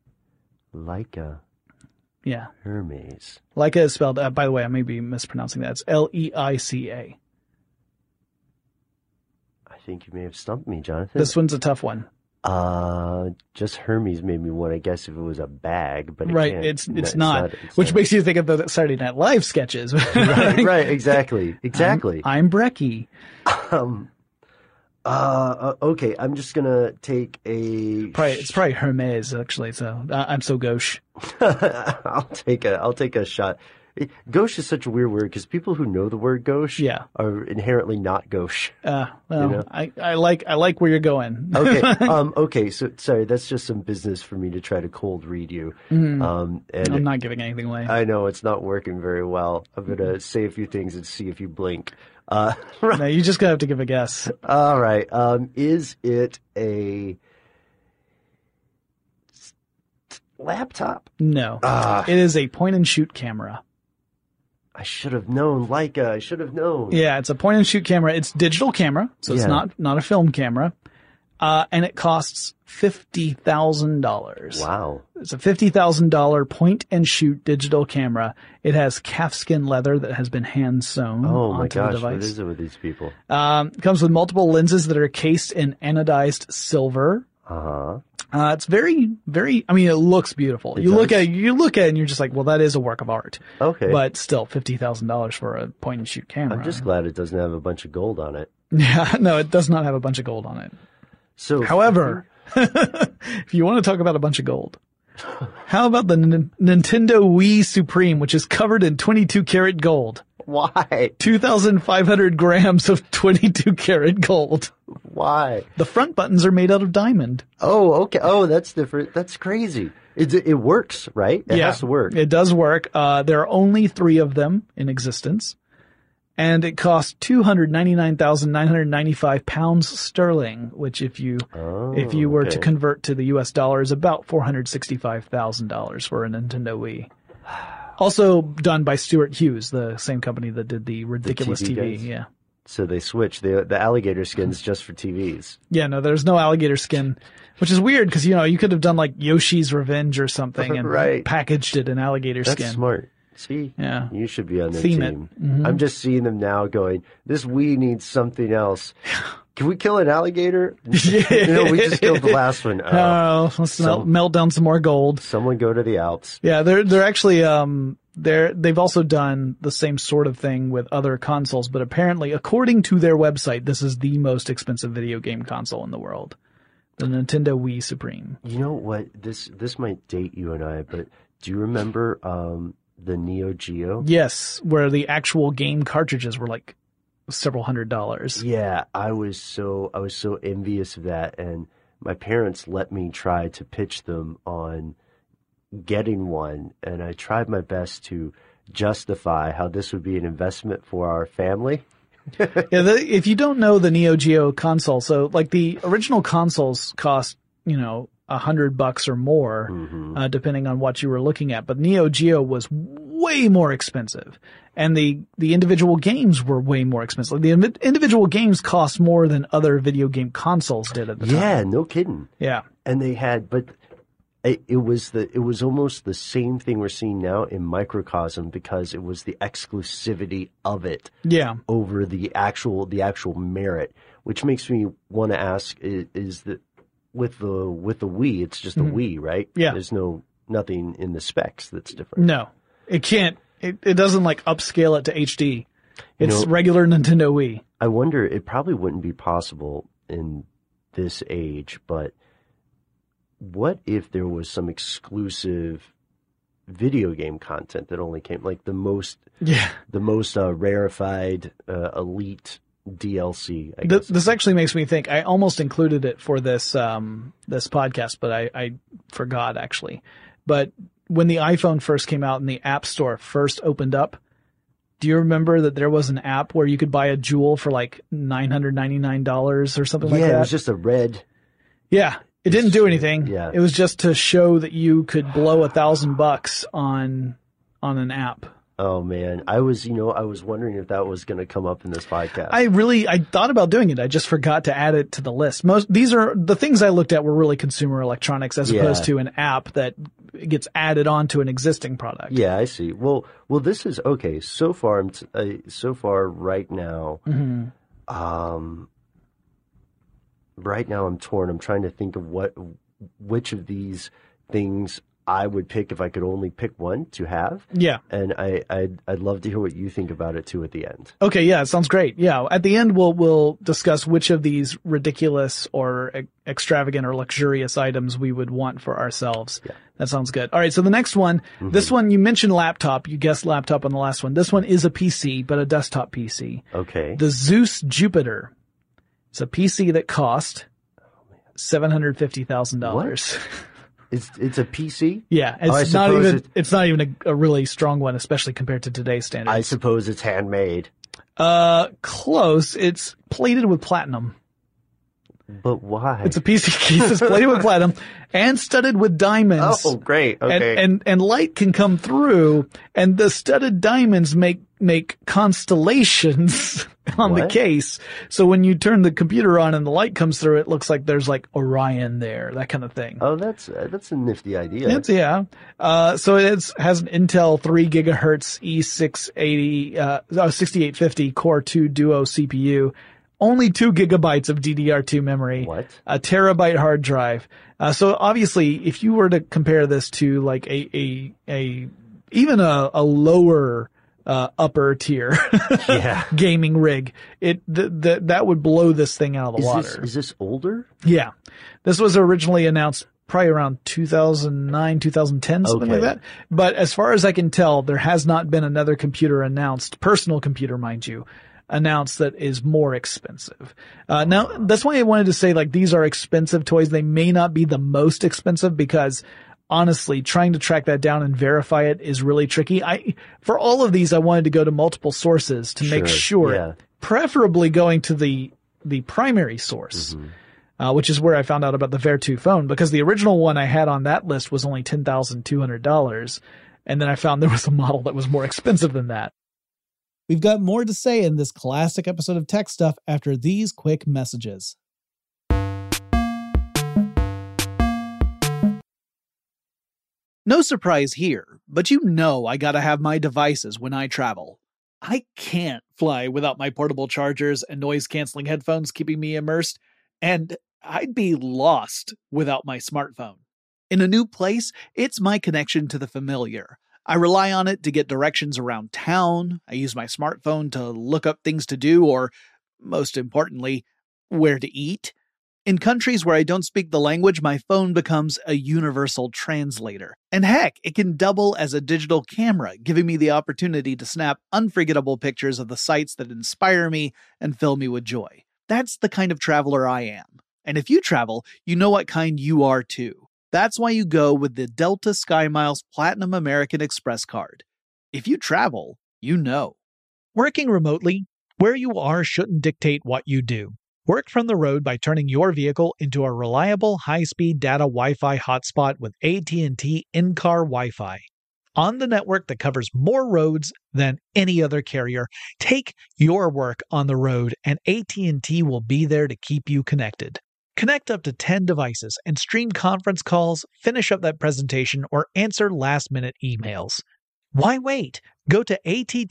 Leica. Yeah. Hermes. Leica is spelled, by the way, I may be mispronouncing that. It's Leica. I think you may have stumped me, Jonathan. This one's a tough one. Just Hermes made me want to guess if it was a bag, but right, it's not. Which makes you think of the Saturday Night Live sketches. right, exactly. I'm Brecky. Okay, I'm just gonna take it's probably Hermes, actually, so I'm so gauche. I'll take a shot. Gauche is such a weird word, because people who know the word gauche are inherently not gauche. I like where you're going. Okay. Okay. So sorry, that's just some business for me to try to cold read you. And I'm not giving anything away. I know it's not working very well. I'm gonna say a few things and see if you blink. No, you just have to give a guess. All right. Is it a laptop? No. It is a point and shoot camera. I should have known. Leica, I should have known. Yeah, it's a point and shoot camera. It's digital camera, so it's not a film camera. And it costs $50,000. Wow. It's a $50,000 point and shoot digital camera. It has calfskin leather that has been hand sewn onto the device. What is it with these people? It comes with multiple lenses that are cased in anodized silver. It's very, very, I mean, it looks beautiful. You look at it and you're just like, well, that is a work of art. Okay. But still, $50,000 for a point and shoot camera. I'm just glad it doesn't have a bunch of gold on it. Yeah, no, it does not have a bunch of gold on it. So, however, if you want to talk about a bunch of gold, how about the Nintendo Wii Supreme, which is covered in 22 karat gold? Why? 2,500 grams of 22 karat gold. Why? The front buttons are made out of diamond. Oh, okay. Oh, that's different. That's crazy. It works, right? It has to work. It does work. There are only 3 of them in existence. And it costs 299,995 pounds sterling, which if you were to convert to the US dollar is about $465,000 for a Nintendo Wii. Also done by Stuart Hughes, the same company that did the ridiculous TV. Yeah. So they switched the alligator skins just for TVs. Yeah, no, there's no alligator skin, which is weird because, you could have done like Yoshi's Revenge or something and right. packaged it in alligator skin. That's smart. See? Yeah. You should be on their Theme team. it. Mm-hmm. I'm just seeing them now going, this Wii needs something else. Can we kill an alligator? We just killed the last one. Let's melt down some more gold. Someone go to the Alps. Yeah, they're actually, they've also done the same sort of thing with other consoles, but apparently, according to their website, this is the most expensive video game console in the world. The Nintendo Wii Supreme. You know what? This might date you and I, but do you remember, the Neo Geo? Yes, where the actual game cartridges were like several $100s. Yeah, I was so envious of that, and my parents let me try to pitch them on getting one, and I tried my best to justify how this would be an investment for our family. If you don't know the Neo Geo console, so like the original consoles cost, $100 or more, depending on what you were looking at. But Neo Geo was way more expensive, and the individual games were way more expensive. The individual games cost more than other video game consoles did at the time. Yeah, no kidding. Yeah, and they had, but it was almost the same thing we're seeing now in Microcosm, because it was the exclusivity of it. Yeah. Over the actual merit, which makes me want to ask: is that with the Wii, it's just a Wii, right? Yeah. There's nothing in the specs that's different. No, it can't. It doesn't like upscale it to HD. It's regular Nintendo Wii. I wonder, it probably wouldn't be possible in this age, but what if there was some exclusive video game content that only came, like the most rarefied elite DLC, I guess. This actually makes me think. I almost included it for this podcast, but I forgot actually. But when the iPhone first came out and the App Store first opened up, do you remember that there was an app where you could buy a jewel for like $999 or something like that? Yeah, it was just a red. Yeah, it didn't do anything. Yeah. It was just to show that you could blow $1,000 on an app. Oh man, I was wondering if that was going to come up in this podcast. I thought about doing it. I just forgot to add it to the list. These are the things I looked at were really consumer electronics as opposed to an app that gets added onto an existing product. Yeah, I see. Well, this is okay. So far, right now, right now I'm torn. I'm trying to think of which of these things I would pick if I could only pick one to have. Yeah. And I'd love to hear what you think about it too at the end. Okay, yeah, it sounds great. Yeah, at the end we'll discuss which of these ridiculous or extravagant or luxurious items we would want for ourselves. Yeah. That sounds good. All right, so the next one, this one you mentioned laptop, you guessed laptop on the last one. This one is a PC, but a desktop PC. Okay. The Zeus Jupiter. It's a PC that cost $750,000. It's a PC? Yeah, it's not even a really strong one, especially compared to today's standards. I suppose it's handmade. Close. It's plated with platinum. But why? It's a PC case that's plated with platinum and studded with diamonds. Oh, great. Okay. And light can come through, and the studded diamonds make constellations on the case. So when you turn the computer on and the light comes through, it looks like there's like Orion there, that kind of thing. Oh, that's a nifty idea. So it has an Intel 3 gigahertz E6850 Core 2 Duo CPU. Only 2 gigabytes of DDR2 memory. What? A terabyte hard drive. So obviously, if you were to compare this to like even a lower upper tier gaming rig, that would blow this thing out of the water. Is this older? Yeah. This was originally announced probably around 2009, 2010, something like Okay. that. But as far as I can tell, there has not been another computer announced, personal computer, mind you, announced that is more expensive. Now, that's why I wanted to say, like, these are expensive toys. They may not be the most expensive because honestly, trying to track that down and verify it is really tricky. For all of these, I wanted to go to multiple sources to make sure, yeah. preferably going to the primary source, which is where I found out about the Vertu phone, because the original one I had on that list was only $10,200. And then I found there was a model that was more expensive than that. We've got more to say in this classic episode of Tech Stuff after these quick messages. No surprise here, but you know I gotta have my devices when I travel. I can't fly without my portable chargers and noise-canceling headphones keeping me immersed, and I'd be lost without my smartphone. In a new place, it's my connection to the familiar. I rely on it to get directions around town, I use my smartphone to look up things to do, or, most importantly, where to eat. In countries where I don't speak the language, my phone becomes a universal translator. And heck, it can double as a digital camera, giving me the opportunity to snap unforgettable pictures of the sights that inspire me and fill me with joy. That's the kind of traveler I am. And if you travel, you know what kind you are too. That's why you go with the Delta SkyMiles Platinum American Express card. If you travel, you know. Working remotely, where you are shouldn't dictate what you do. Work from the road by turning your vehicle into a reliable high-speed data Wi-Fi hotspot with AT&T in-car Wi-Fi. On the network that covers more roads than any other carrier, take your work on the road and AT&T will be there to keep you connected. Connect up to 10 devices and stream conference calls, finish up that presentation, or answer last-minute emails. Why wait? Go to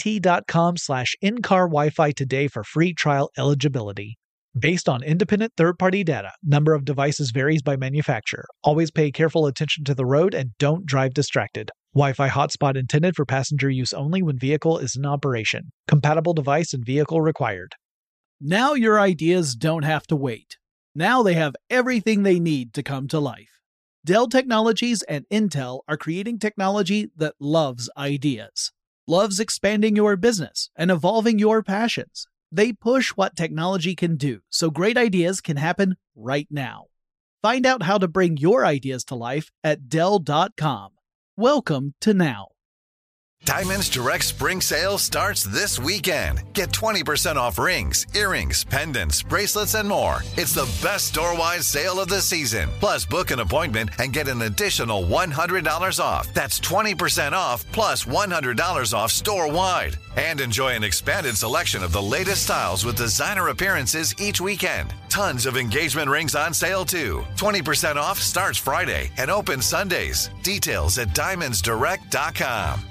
att.com/in-car Wi-Fi today for free trial eligibility. Based on independent third-party data, number of devices varies by manufacturer. Always pay careful attention to the road and don't drive distracted. Wi-Fi hotspot intended for passenger use only when vehicle is in operation. Compatible device and vehicle required. Now your ideas don't have to wait. Now they have everything they need to come to life. Dell Technologies and Intel are creating technology that loves ideas, loves expanding your business and evolving your passions. They push what technology can do, so great ideas can happen right now. Find out how to bring your ideas to life at Dell.com. Welcome to now. Diamonds Direct Spring Sale starts this weekend. Get 20% off rings, earrings, pendants, bracelets, and more. It's the best store-wide sale of the season. Plus, book an appointment and get an additional $100 off. That's 20% off plus $100 off store-wide. And enjoy an expanded selection of the latest styles with designer appearances each weekend. Tons of engagement rings on sale, too. 20% off starts Friday and opens Sundays. Details at diamondsdirect.com.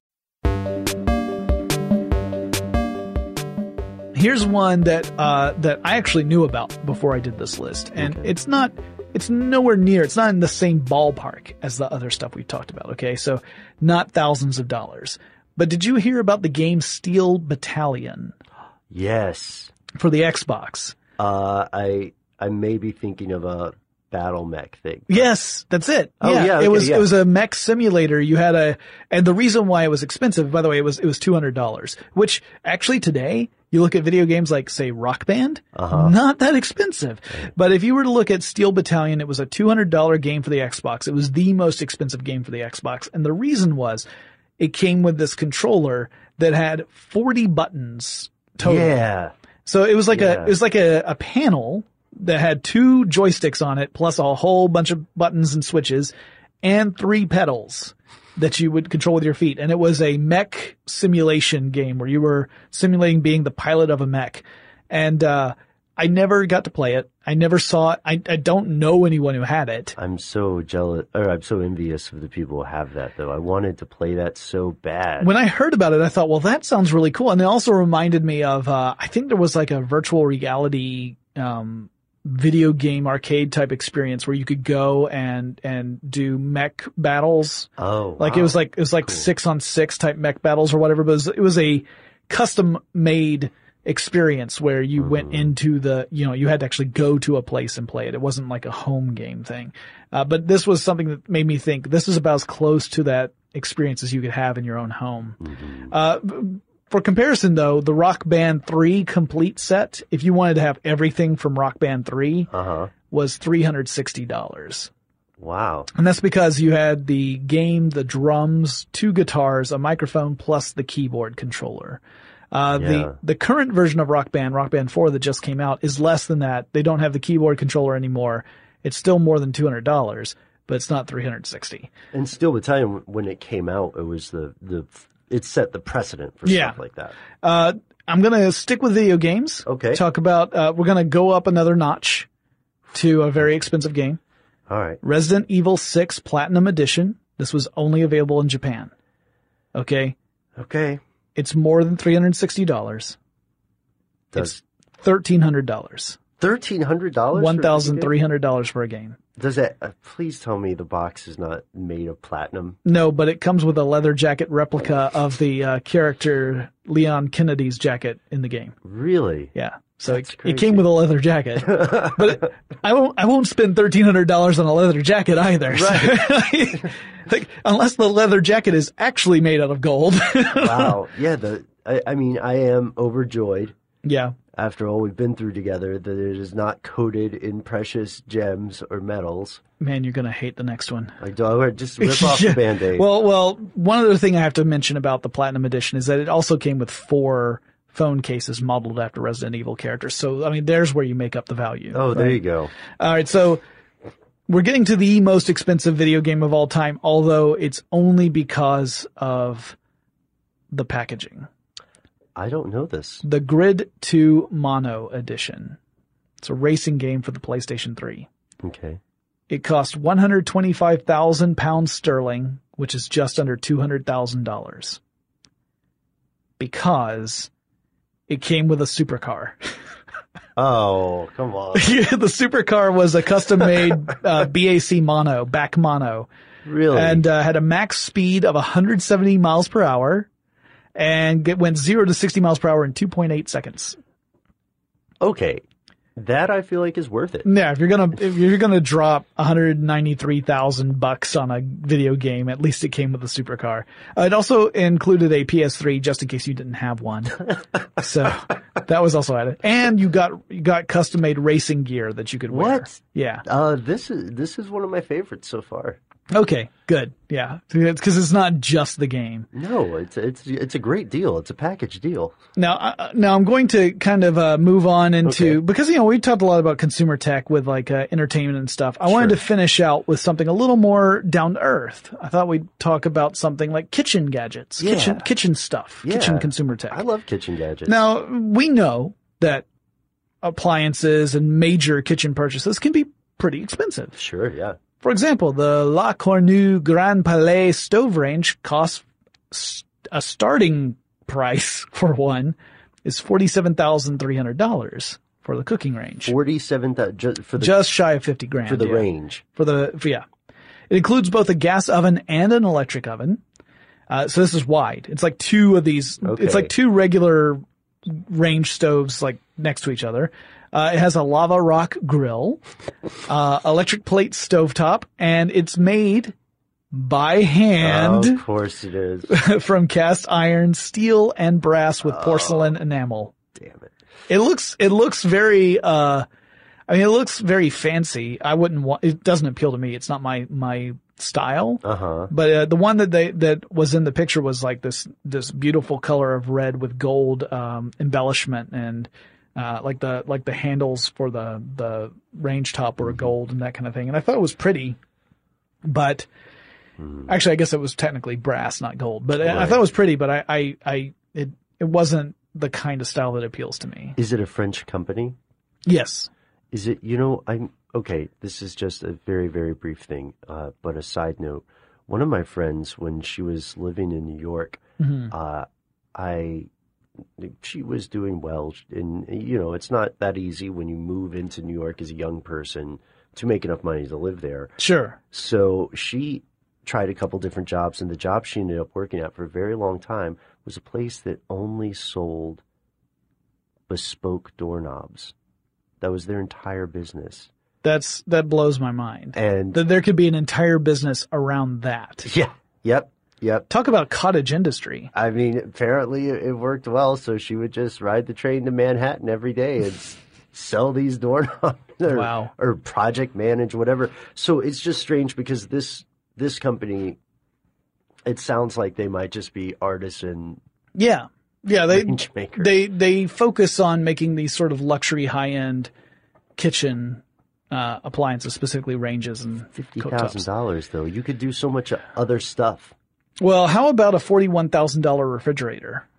Here's one that I actually knew about before I did this list, and it's nowhere near, it's not in the same ballpark as the other stuff we've talked about, okay? So not thousands of dollars. But did you hear about the game Steel Battalion? Yes. For the Xbox. I may be thinking of a battle mech thing. Yes, that's it. Oh, yeah, okay, it was a mech simulator. You had and the reason why it was expensive, by the way, it was $200, which actually today, you look at video games like, say, Rock Band, not that expensive. But if you were to look at Steel Battalion, it was a $200 game for the Xbox. It was the most expensive game for the Xbox. And the reason was it came with this controller that had 40 buttons total. Yeah. So it was like a panel that had 2 joysticks on it, plus a whole bunch of buttons and switches, and 3 pedals that you would control with your feet. And it was a mech simulation game where you were simulating being the pilot of a mech. And I never got to play it. I never saw it. I don't know anyone who had it. I'm so jealous, or I'm so envious of the people who have that, though. I wanted to play that so bad. When I heard about it, I thought, well, that sounds really cool. And it also reminded me of, I think there was like a virtual reality video game arcade type experience where you could go and do mech battles. Oh, like wow. it was like cool. 6-on-6 type mech battles or whatever, but it was a custom made experience where you went into you had to actually go to a place and play it. It wasn't like a home game thing. But this was something that made me think this is about as close to that experience as you could have in your own home. For comparison though, the Rock Band 3 complete set, if you wanted to have everything from Rock Band 3, was $360. Wow. And that's because you had the game, the drums, 2 guitars, a microphone, plus the keyboard controller. The current version of Rock Band 4 that just came out is less than that. They don't have the keyboard controller anymore. It's still more than $200, but it's not $360. And Steel Battalion, when it came out, it was it set the precedent for stuff like that. I'm gonna stick with video games. Okay. Talk about, we're gonna go up another notch to a very expensive game. All right. Resident Evil 6 Platinum Edition. This was only available in Japan. Okay. Okay. It's more than $360. It's $1,300. $1,300? $1,300 for a game. Does it? Please tell me the box is not made of platinum. No, but it comes with a leather jacket replica of the character Leon Kennedy's jacket in the game. Really? Yeah. So it crazy. came with a leather jacket, but I won't spend $1,300 on a leather jacket either. Right. Like, unless the leather jacket is actually made out of gold. Wow. Yeah. I mean, I am overjoyed. Yeah. After all we've been through together, that it is not coated in precious gems or metals. Man, you're gonna hate the next one. Like, just rip off the Band-Aid. Well, one other thing I have to mention about the Platinum Edition is that it also came with 4 phone cases modeled after Resident Evil characters. So, I mean, there's where you make up the value. Oh, right? There you go. All right, so we're getting to the most expensive video game of all time, although it's only because of the packaging. I don't know this. The Grid 2 Mono Edition. It's a racing game for the PlayStation 3. Okay. It cost £125,000 sterling, which is just under $200,000. Because it came with a supercar. Oh, come on. The supercar was a custom-made BAC mono, back mono. Really? And had a max speed of 170 miles per hour. And it went 0 to 60 miles per hour in 2.8 seconds. Okay. That I feel like is worth it. Yeah, if you're gonna drop $193,000 on a video game, at least it came with a supercar. It also included a PS3 just in case you didn't have one. So that was also added. And you got custom made racing gear that you could wear. What? Yeah. This is one of my favorites so far. Okay, good. Yeah. Because it's not just the game. No, it's a great deal. It's a package deal. Now I'm going to kind of move on into, because, we talked a lot about consumer tech with like entertainment and stuff. I wanted to finish out with something a little more down to earth. I thought we'd talk about something like kitchen gadgets, kitchen stuff, kitchen consumer tech. I love kitchen gadgets. Now, we know that appliances and major kitchen purchases can be pretty expensive. Sure, yeah. For example, the La Cornue Grand Palais stove range costs a starting price for one is $47,300 for the cooking range. $47,000 just shy of $50,000 for the range. It includes both a gas oven and an electric oven. So this is wide. It's like 2 of these. Okay. It's like 2 regular range stoves like next to each other. It has a lava rock grill, electric plate stovetop, and it's made by hand. Of course it is. From cast iron, steel, and brass with porcelain enamel. Damn it. It looks very, it looks very fancy. It doesn't appeal to me. It's not my style. But the one that was in the picture was like this beautiful color of red with gold embellishment, and like the handles for the range top were gold and that kind of thing. And I thought it was pretty, but actually I guess it was technically brass, not gold, but I thought it was pretty, but it wasn't the kind of style that appeals to me. Is it a French company? Yes. Is it, okay, this is just a very, very brief thing, but a side note. One of my friends, when she was living in New York, she was doing well, and it's not that easy when you move into New York as a young person to make enough money to live there. Sure. So she tried a couple different jobs, and the job she ended up working at for a very long time was a place that only sold bespoke doorknobs. That was their entire business. That blows my mind. And that there could be an entire business around that. Yeah. Yep. Talk about cottage industry. I mean, apparently it worked well, so she would just ride the train to Manhattan every day and sell these doorknobs or project manage, whatever. So it's just strange because this company, it sounds like they might just be artisan. Yeah. Range makers. They focus on making these sort of luxury high-end kitchen appliances, specifically ranges and $50,000 though. You could do so much other stuff. Well, how about a $41,000 refrigerator?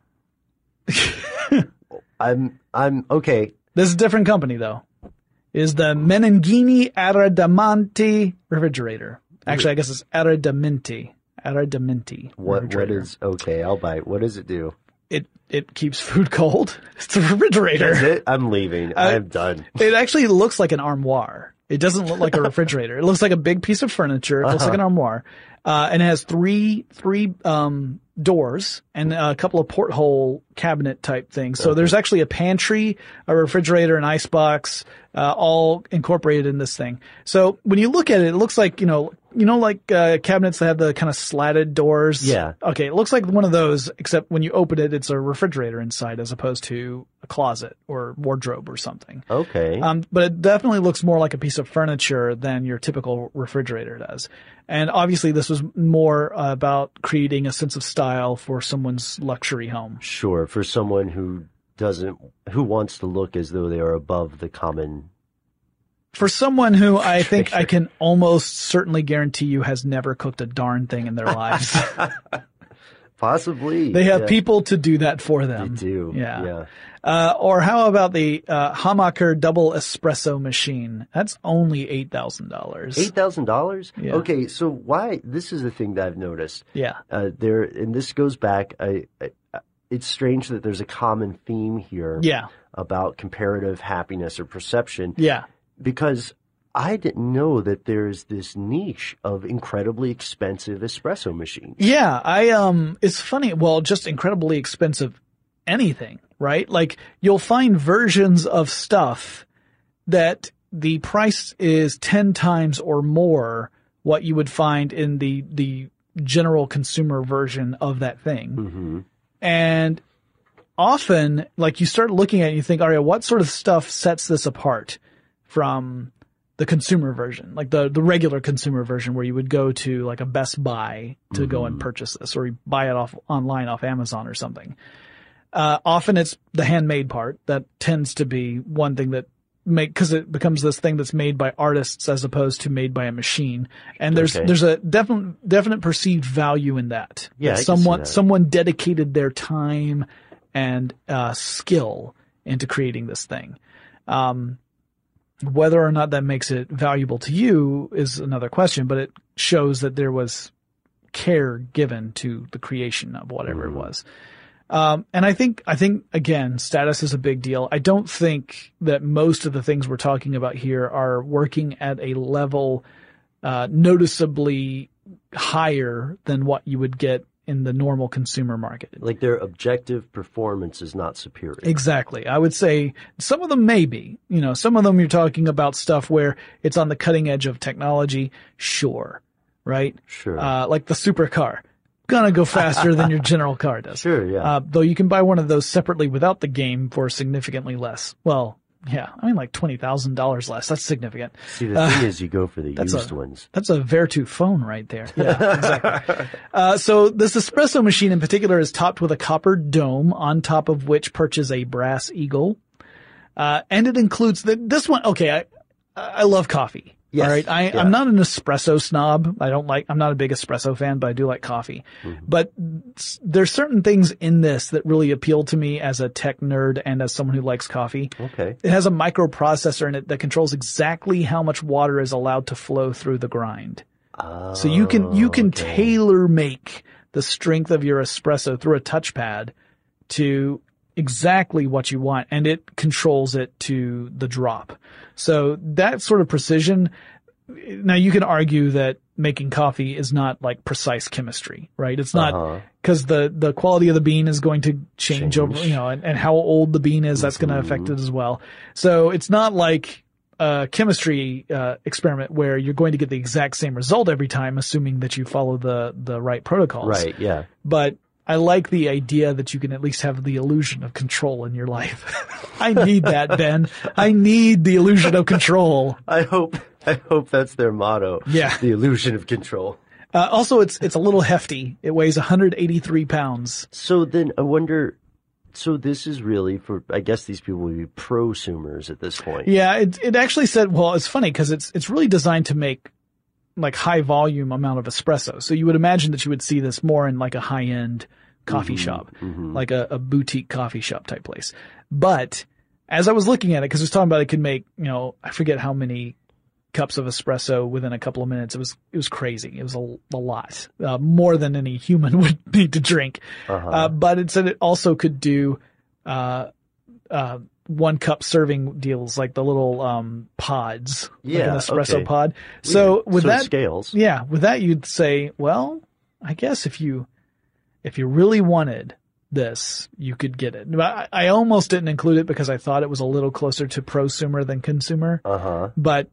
I'm okay. This is a different company though. Is the Meningini Arrediamenti refrigerator. Actually, I guess it's Arrediamenti. What is okay, I'll buy it. What does it do? It keeps food cold. It's a refrigerator. Is it? I'm leaving. I'm done. It actually looks like an armoire. It doesn't look like a refrigerator. It looks like a big piece of furniture. It looks like an armoire. And it has three doors and a couple of porthole cabinet type things. So there's actually a pantry, a refrigerator, an icebox, all incorporated in this thing. So when you look at it, it looks like, like cabinets that have the kind of slatted doors. Yeah. Okay. It looks like one of those, except when you open it, it's a refrigerator inside as opposed to a closet or wardrobe or something. Okay. But it definitely looks more like a piece of furniture than your typical refrigerator does. And obviously this was more about creating a sense of style for someone's luxury home. Sure. For someone who wants to look as though they are above the common. For someone who I think I can almost certainly guarantee you has never cooked a darn thing in their lives. Possibly. They have people to do that for them. They do. Yeah. Or how about the Hamaker double espresso machine? That's only $8,000. $8,000? Yeah. Okay, so why? This is the thing that I've noticed. Yeah. And this goes back. It's strange that there's a common theme here. Yeah. About comparative happiness or perception. Yeah. Because I didn't know that there's this niche of incredibly expensive espresso machines. Yeah, it's funny. Well, just incredibly expensive anything, right? Like you'll find versions of stuff that the price is 10 times or more what you would find in the general consumer version of that thing. Mm-hmm. And often, like you start looking at it and you think, all right, what sort of stuff sets this apart from the consumer version, like the regular consumer version where you would go to like a Best Buy to go and purchase this, or you buy it online off Amazon or something. Often it's the handmade part that tends to be one thing that because it becomes this thing that's made by artists as opposed to made by a machine. And there's a definite perceived value in that. Yeah. Someone dedicated their time and, skill into creating this thing. Whether or not that makes it valuable to you is another question, but it shows that there was care given to the creation of whatever it was. And I think again, status is a big deal. I don't think that most of the things we're talking about here are working at a level, noticeably higher than what you would get in the normal consumer market. Like their objective performance is not superior. Exactly. I would say some of them may be. Some of them you're talking about stuff where it's on the cutting edge of technology. Sure. Right? Sure. Like the supercar. Gonna go faster than your general car does. Sure, yeah. Though you can buy one of those separately without the game for significantly less. Well, yeah, I mean like $20,000 less. That's significant. See, the thing is you go for the used ones. That's a Vertu phone right there. Yeah, exactly. So this espresso machine in particular is topped with a copper dome on top of which perches a brass eagle. And it includes this one. Okay. I love coffee. Yes. All right. I'm not an espresso snob. I'm not a big espresso fan, but I do like coffee. Mm-hmm. But there's certain things in this that really appeal to me as a tech nerd and as someone who likes coffee. Okay. It has a microprocessor in it that controls exactly how much water is allowed to flow through the grind. Oh, so you can tailor make the strength of your espresso through a touchpad to exactly what you want, and it controls it to the drop. So that sort of precision. Now you can argue that making coffee is not like precise chemistry, right? It's not because the quality of the bean is going to change over, and how old the bean is, that's going to affect it as well. So it's not like a chemistry experiment where you're going to get the exact same result every time, assuming that you follow the right protocols. Right, yeah. But I like the idea that you can at least have the illusion of control in your life. I need that, Ben. I need the illusion of control. I hope that's their motto. Yeah. The illusion of control. Also, it's a little hefty. It weighs 183 pounds. So then I wonder, so this is really for, I guess these people would be prosumers at this point. Yeah, it actually said, well, it's funny because it's really designed to make like high volume amount of espresso. So you would imagine that you would see this more in like a high end coffee shop, like a boutique coffee shop type place. But as I was looking at it, because it was talking about it could make, I forget how many cups of espresso within a couple of minutes. It was crazy. It was a lot, more than any human would need to drink. But it said it also could do, 1 cup serving deals, like the little, pods, like an espresso pod. So with that scales. Yeah. With that, you'd say, well, I guess if you really wanted this, you could get it. But I almost didn't include it because I thought it was a little closer to prosumer than consumer. But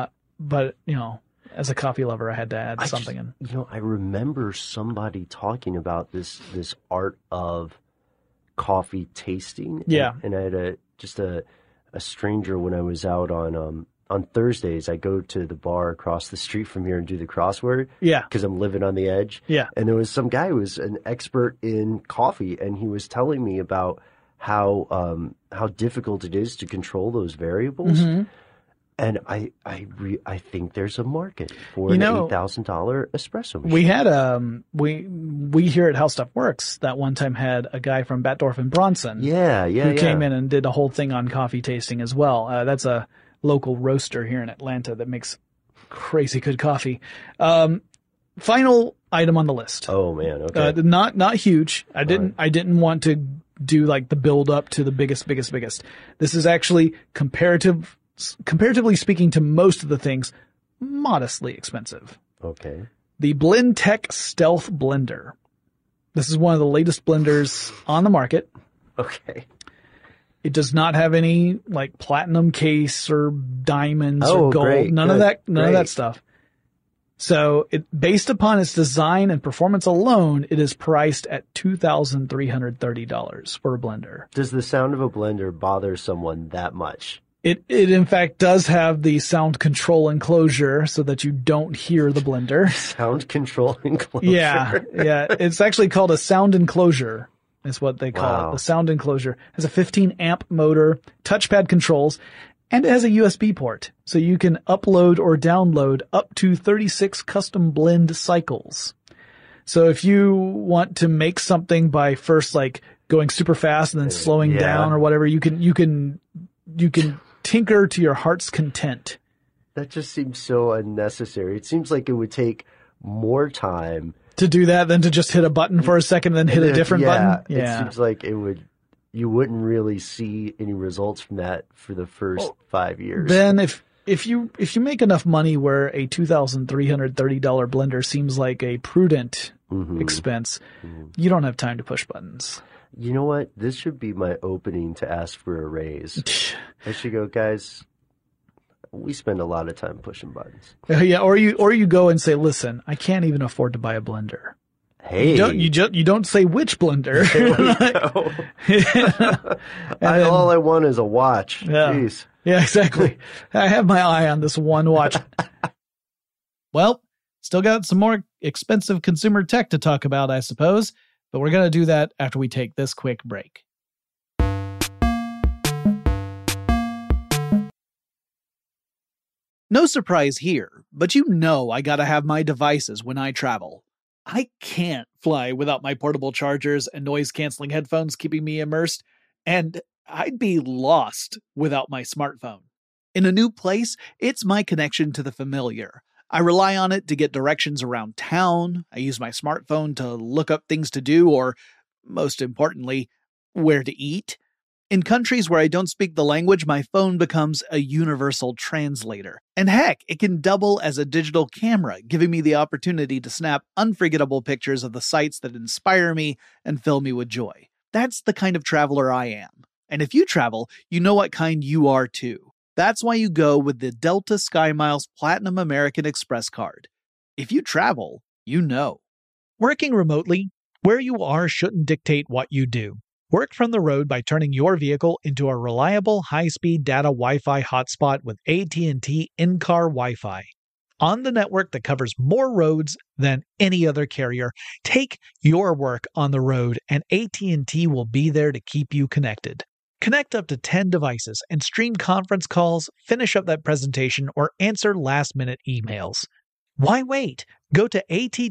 as a coffee lover, I had to add something in. I remember somebody talking about this art of coffee tasting. Yeah. And I had a stranger when I was out on Thursdays, I go to the bar across the street from here and do the crossword. Yeah. Because I'm living on the edge. Yeah. And there was some guy who was an expert in coffee, and he was telling me about how difficult it is to control those variables. And I think there's a market for an $8,000 espresso machine. We had we here at How Stuff Works that one time had a guy from Batdorf and Bronson. Who came in and did a whole thing on coffee tasting as well. That's a local roaster here in Atlanta that makes crazy good coffee. Final item on the list. Oh man, okay. Not huge. I didn't want to do like the build up to the biggest. This is actually comparatively speaking to most of the things, modestly expensive. Okay. The Blendtec Stealth Blender. This is one of the latest blenders on the market. Okay. It does not have any like platinum case or diamonds or gold. Great, none of that stuff. So based upon its design and performance alone, it is priced at $2,330 for a blender. Does the sound of a blender bother someone that much? It in fact does have the sound control enclosure so that you don't hear the blender. Sound control enclosure. Yeah. It's actually called a sound enclosure. Is what they call it. The sound enclosure. It has a 15 amp motor, touchpad controls, and it has a USB port. So you can upload or download up to 36 custom blend cycles. So if you want to make something by first like going super fast and then slowing down or whatever, you can tinker to your heart's content. That just seems so unnecessary. It seems like it would take more time to do that than to just hit a button for a second and then hit a different button. Yeah. It seems like you wouldn't really see any results from that for the first 5 years. Then if you make enough money where a $2,330 blender seems like a prudent expense, you don't have time to push buttons. You know what? This should be my opening to ask for a raise. I should go, guys, we spend a lot of time pushing buttons. Yeah, or you go and say, listen, I can't even afford to buy a blender. Hey, you don't say which blender. All I want is a watch. Yeah. Jeez. Yeah, exactly. I have my eye on this one watch. Well, still got some more expensive consumer tech to talk about, I suppose, but we're going to do that after we take this quick break. No surprise here, but I gotta have my devices when I travel. I can't fly without my portable chargers and noise-canceling headphones keeping me immersed, and I'd be lost without my smartphone. In a new place, it's my connection to the familiar. I rely on it to get directions around town, I use my smartphone to look up things to do, or, most importantly, where to eat. In countries where I don't speak the language, my phone becomes a universal translator. And heck, it can double as a digital camera, giving me the opportunity to snap unforgettable pictures of the sights that inspire me and fill me with joy. That's the kind of traveler I am. And if you travel, you know what kind you are too. That's why you go with the Delta SkyMiles Platinum American Express card. If you travel, you know. Working remotely, where you are shouldn't dictate what you do. Work from the road by turning your vehicle into a reliable high-speed data Wi-Fi hotspot with AT&T in-car Wi-Fi. On the network that covers more roads than any other carrier, take your work on the road and AT&T will be there to keep you connected. Connect up to 10 devices and stream conference calls, finish up that presentation, or answer last-minute emails. Why wait? Go to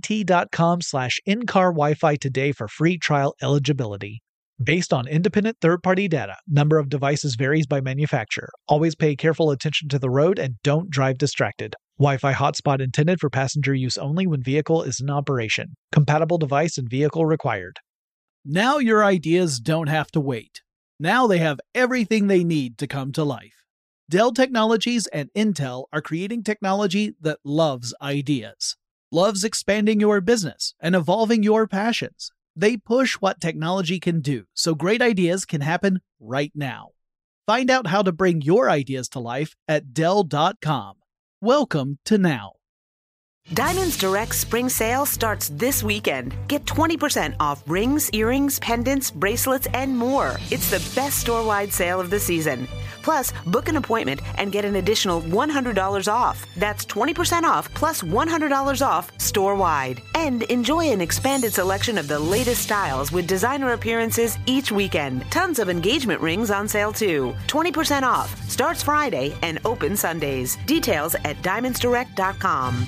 att.com/in-car Wi-Fi today for free trial eligibility. Based on independent third-party data, number of devices varies by manufacturer. Always pay careful attention to the road and don't drive distracted. Wi-Fi hotspot intended for passenger use only when vehicle is in operation. Compatible device and vehicle required. Now your ideas don't have to wait. Now they have everything they need to come to life. Dell Technologies and Intel are creating technology that loves ideas, loves expanding your business and evolving your passions. They push what technology can do, so great ideas can happen right now. Find out how to bring your ideas to life at Dell.com. Welcome to now. Diamonds Direct spring sale starts this weekend. Get 20% off rings, earrings, pendants, bracelets, and more. It's the best store-wide sale of the season. Plus, book an appointment and get an additional $100 off. That's 20% off plus $100 off store-wide. And enjoy an expanded selection of the latest styles with designer appearances each weekend. Tons of engagement rings on sale too. 20% off. Starts Friday and open Sundays. Details at diamondsdirect.com.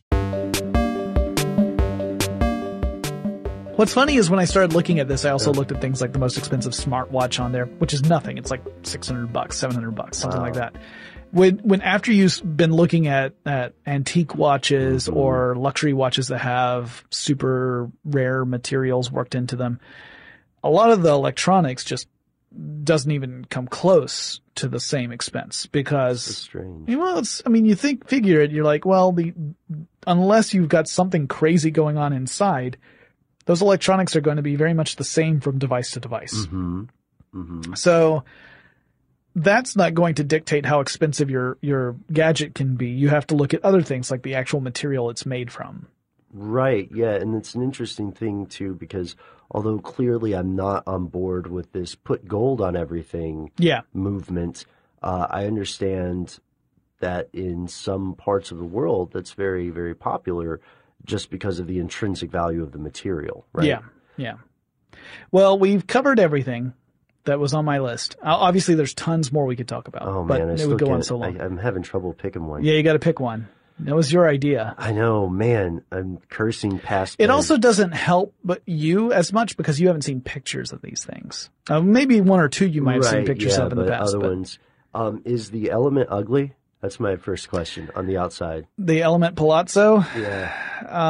What's funny is when I started looking at this, I also looked at things like the most expensive smartwatch on there, which is nothing. It's like $600, $700, something like that. When after you've been looking at antique watches or luxury watches that have super rare materials worked into them, a lot of the electronics just doesn't even come close to the same expense because That's strange. Well, you figure it, you're like, well, unless you've got something crazy going on inside, those electronics are going to be very much the same from device to device. Mm-hmm. Mm-hmm. So that's not going to dictate how expensive your gadget can be. You have to look at other things like the actual material it's made from. Right, yeah, and it's an interesting thing too because although clearly I'm not on board with this put gold on everything movement, I understand that in some parts of the world that's very, very popular just because of the intrinsic value of the material, right? Yeah. Well, we've covered everything that was on my list. Obviously, there's tons more we could talk about. Oh, but man, it would go on so long. I'm having trouble picking one. Yeah, you got to pick one. That was your idea. I know, man. I'm cursing past. It also doesn't help you as much because you haven't seen pictures of these things. Maybe one or two you might have seen pictures of in the past. Other ones. Is the Element ugly? That's my first question on the outside. The Element Palazzo? Yeah.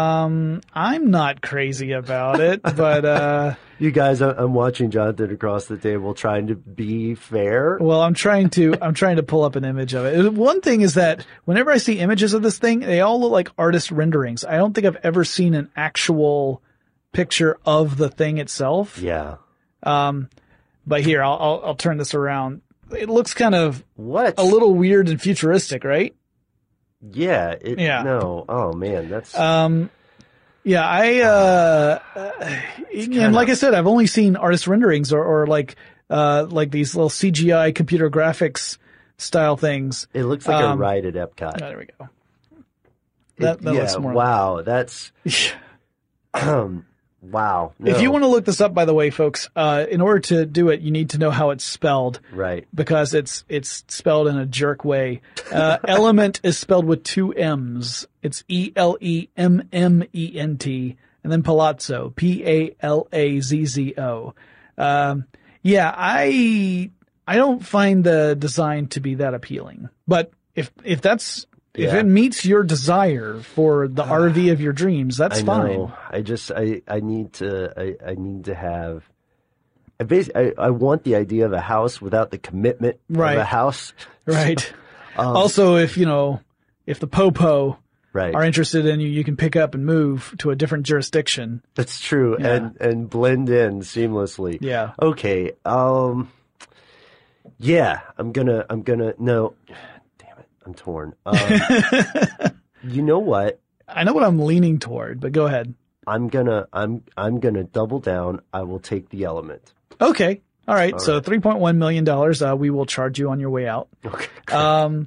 I'm not crazy about it, but you guys, I'm watching Jonathan across the table trying to be fair. Well, I'm trying to pull up an image of it. One thing is that whenever I see images of this thing, they all look like artist renderings. I don't think I've ever seen an actual picture of the thing itself. Yeah. But here, I'll turn this around. It looks kind of a little weird and futuristic, right? Yeah. No. Oh man, that's. And like I said, I've only seen artist renderings or like these little CGI computer graphics style things. It looks like a ride at Epcot. Oh, there we go. That looks more. Wow, that's. Wow. No. If you want to look this up, by the way, folks, in order to do it, you need to know how it's spelled. Right. Because it's spelled in a jerk way. Element is spelled with two M's. It's ELEMMENT. And then Palazzo, PALAZZO. I don't find the design to be that appealing. But if it meets your desire for the RV of your dreams, that's fine. I need to have I want the idea of a house without the commitment Right. of a house. Right. Also, if the Popo Right. are interested in you, you can pick up and move to a different jurisdiction. That's true. Yeah. And blend in seamlessly. Yeah. Okay. Yeah, I'm gonna, no, damn it. I'm torn. You know what? I know what I'm leaning toward, but go ahead. I'm gonna double down. I will take the Element. Okay. All right. So right. $3.1 million, we will charge you on your way out. Okay.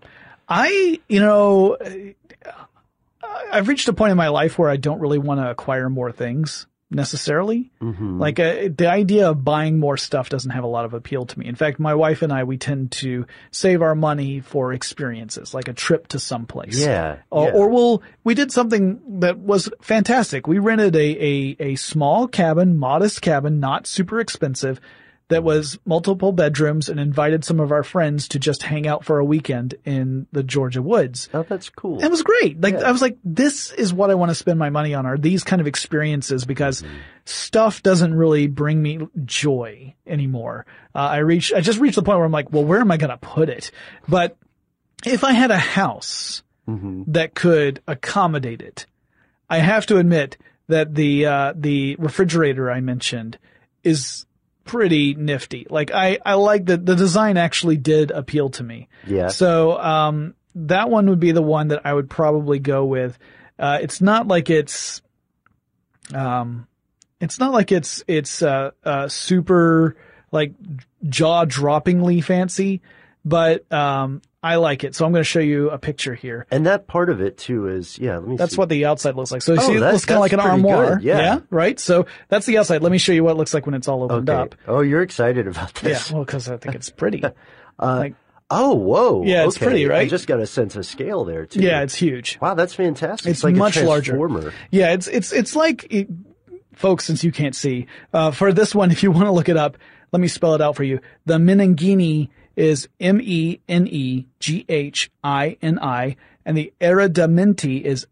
I've reached a point in my life where I don't really want to acquire more things necessarily. Mm-hmm. Like the idea of buying more stuff doesn't have a lot of appeal to me. In fact, my wife and I, we tend to save our money for experiences, like a trip to someplace. Yeah. Or we did something that was fantastic. We rented a small cabin, modest cabin, not super expensive, that was multiple bedrooms, and invited some of our friends to just hang out for a weekend in the Georgia woods. Oh, that's cool. It was great. Like, Yeah. I was like, this is what I want to spend my money on, are these kind of experiences, because stuff doesn't really bring me joy anymore. I just reached the point where I'm like, well, where am I going to put it? But if I had a house that could accommodate it, I have to admit that the refrigerator I mentioned is pretty nifty. Like, I like that the design actually did appeal to me. Yeah. So, that one would be the one that I would probably go with. It's not like it's super like jaw-droppingly fancy, but, I like it. So I'm going to show you a picture here. And that part of it too is, let me That's see. what the outside looks like. So you see, it that's- looks kind of like an that's pretty armoire. good. Yeah. Right? So that's the outside. Let me show you what it looks like when it's all opened Okay. up. Oh, you're excited about Yeah. this. Well, because I think it's pretty. Like, Oh, whoa. Yeah, it's okay. pretty, right? I just got a sense of scale there too. yeah, it's huge. Wow, that's fantastic. It's like much a larger. transformer. Yeah, it's like, folks, since you can't see, for this one, if you want to look it up, let me spell it out for you. The Meningini is Menghini, and the Arredamenti is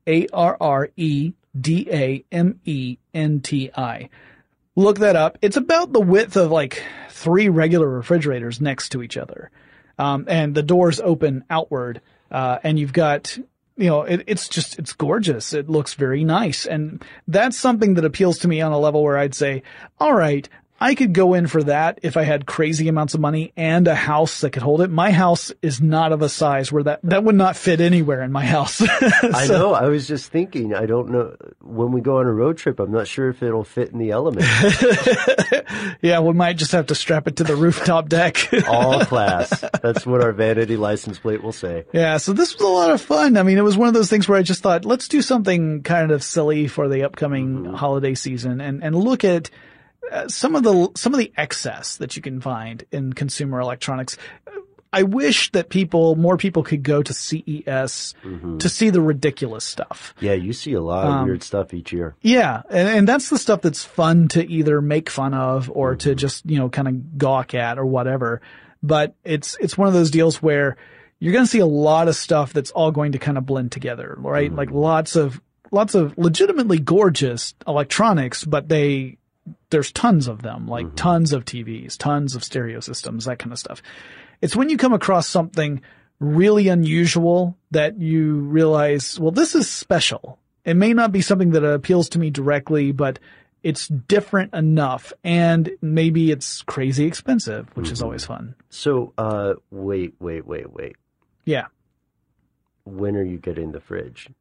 Arredamenti. Look that up. It's about the width of like 3 regular refrigerators next to each other. And the doors open outward. And you've got, it's gorgeous. It looks very nice. And that's something that appeals to me on a level where I'd say, all right, I could go in for that if I had crazy amounts of money and a house that could hold it. My house is not of a size where that would not fit anywhere in my house. I know. I was just thinking, I don't know. When we go on a road trip, I'm not sure if it'll fit in the Element. Yeah, we might just have to strap it to the rooftop deck. All class. That's what our vanity license plate will say. Yeah, so this was a lot of fun. I mean, it was one of those things where I just thought, let's do something kind of silly for the upcoming holiday season and look at some of the excess that you can find in consumer electronics. I wish that more people could go to CES to see the ridiculous stuff. Yeah, you see a lot of weird stuff each year. Yeah, and that's the stuff that's fun to either make fun of or to just, kind of gawk at or whatever. But it's one of those deals where you're going to see a lot of stuff that's all going to kind of blend together, right? Like lots of legitimately gorgeous electronics, but there's tons of them, like tons of TVs, tons of stereo systems, that kind of stuff. It's when you come across something really unusual that you realize, well, this is special. It may not be something that appeals to me directly, but it's different enough, and maybe it's crazy expensive, which is always fun. So, wait. Yeah. When are you getting the fridge?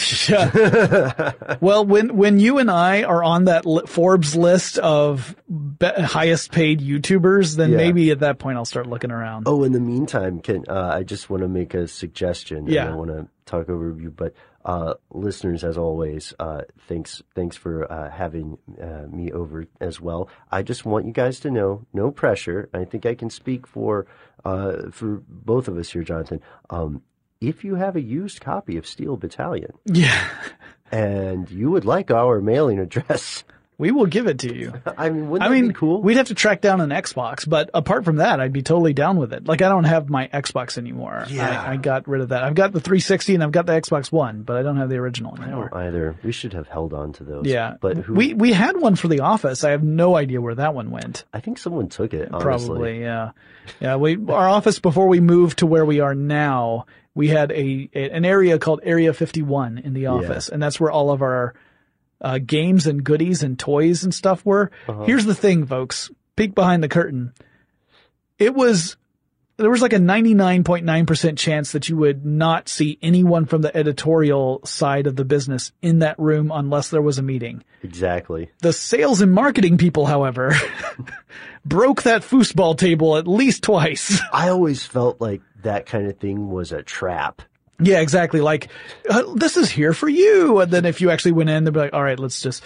Well, when you and I are on that Forbes list of highest paid YouTubers, then maybe at that point I'll start looking around. Oh, in the meantime, I just want to make a suggestion. Yeah. And I want to talk over you, but listeners, as always, thanks for having me over as well. I just want you guys to know, no pressure. I think I can speak for both of us here, Jonathan. If you have a used copy of Steel Battalion, Yeah. and you would like our mailing address, We will give it to you. I mean, wouldn't that be cool? We'd have to track down an Xbox, but apart from that, I'd be totally down with it. Like, I don't have my Xbox anymore. Yeah. I got rid of that. I've got the 360 and I've got the Xbox One, but I don't have the original I anymore. don't either. We should have held on to those. Yeah. But we had one for the office. I have no idea where that one went. I think someone took it, honestly. Probably, yeah. Yeah, our office, before we moved to where we are now, we had an area called Area 51 in the office, and that's where all of our games and goodies and toys and stuff were. Here's the thing, folks. Peek behind the curtain. There was like a 99.9% chance that you would not see anyone from the editorial side of the business in that room unless there was a meeting. Exactly. The sales and marketing people, however, broke that foosball table at least twice. I always felt like that kind of thing was a trap. Yeah, exactly. Like, this is here for you. And then if you actually went in, they'd be like, all right, let's just,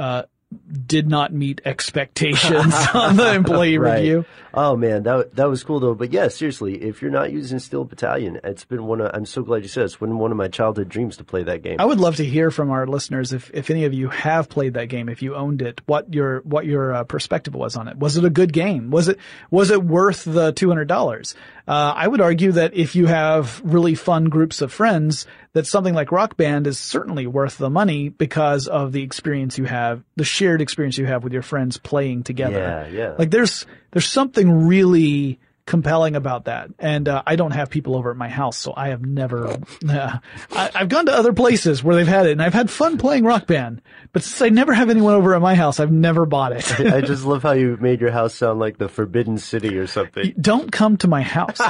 did not meet expectations on the employee review. Oh man, that was cool though. But yeah, seriously, if you're not using Steel Battalion, it's been I'm so glad you said it's been one of my childhood dreams to play that game. I would love to hear from our listeners if any of you have played that game, if you owned it, what your perspective was on it. Was it a good game? Was it worth the $200? I would argue that if you have really fun groups of friends, that something like Rock Band is certainly worth the money because of the experience you have, the shared experience you have with your friends playing together. Yeah. Like there's something really compelling about that. And I don't have people over at my house, so I have never I've gone to other places where they've had it, and I've had fun playing Rock Band. But since I never have anyone over at my house, I've never bought it. I just love how you made your house sound like the Forbidden City or something. Don't come to my house.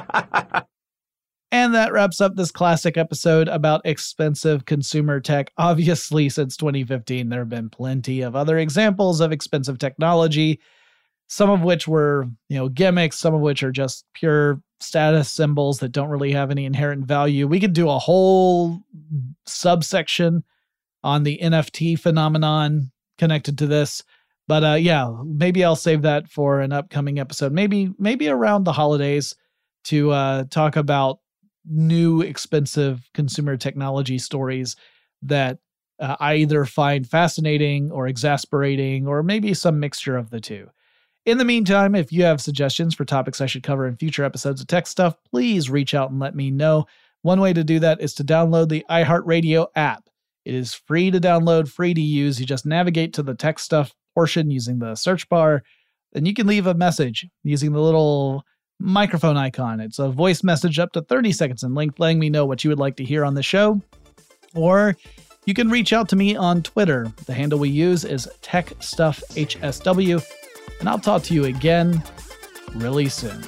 And that wraps up this classic episode about expensive consumer tech. Obviously, since 2015, there have been plenty of other examples of expensive technology, some of which were, gimmicks, some of which are just pure status symbols that don't really have any inherent value. We could do a whole subsection on the NFT phenomenon connected to this. But maybe I'll save that for an upcoming episode. Maybe around the holidays to talk about new expensive consumer technology stories that I either find fascinating or exasperating, or maybe some mixture of the two. In the meantime, if you have suggestions for topics I should cover in future episodes of Tech Stuff, please reach out and let me know. One way to do that is to download the iHeartRadio app. It is free to download, free to use. You just navigate to the Tech Stuff portion using the search bar, and you can leave a message using the little microphone icon. It's a voice message up to 30 seconds in length, letting me know what you would like to hear on the show. Or you can reach out to me on Twitter. The handle we use is TechStuffHSW, and I'll talk to you again really soon.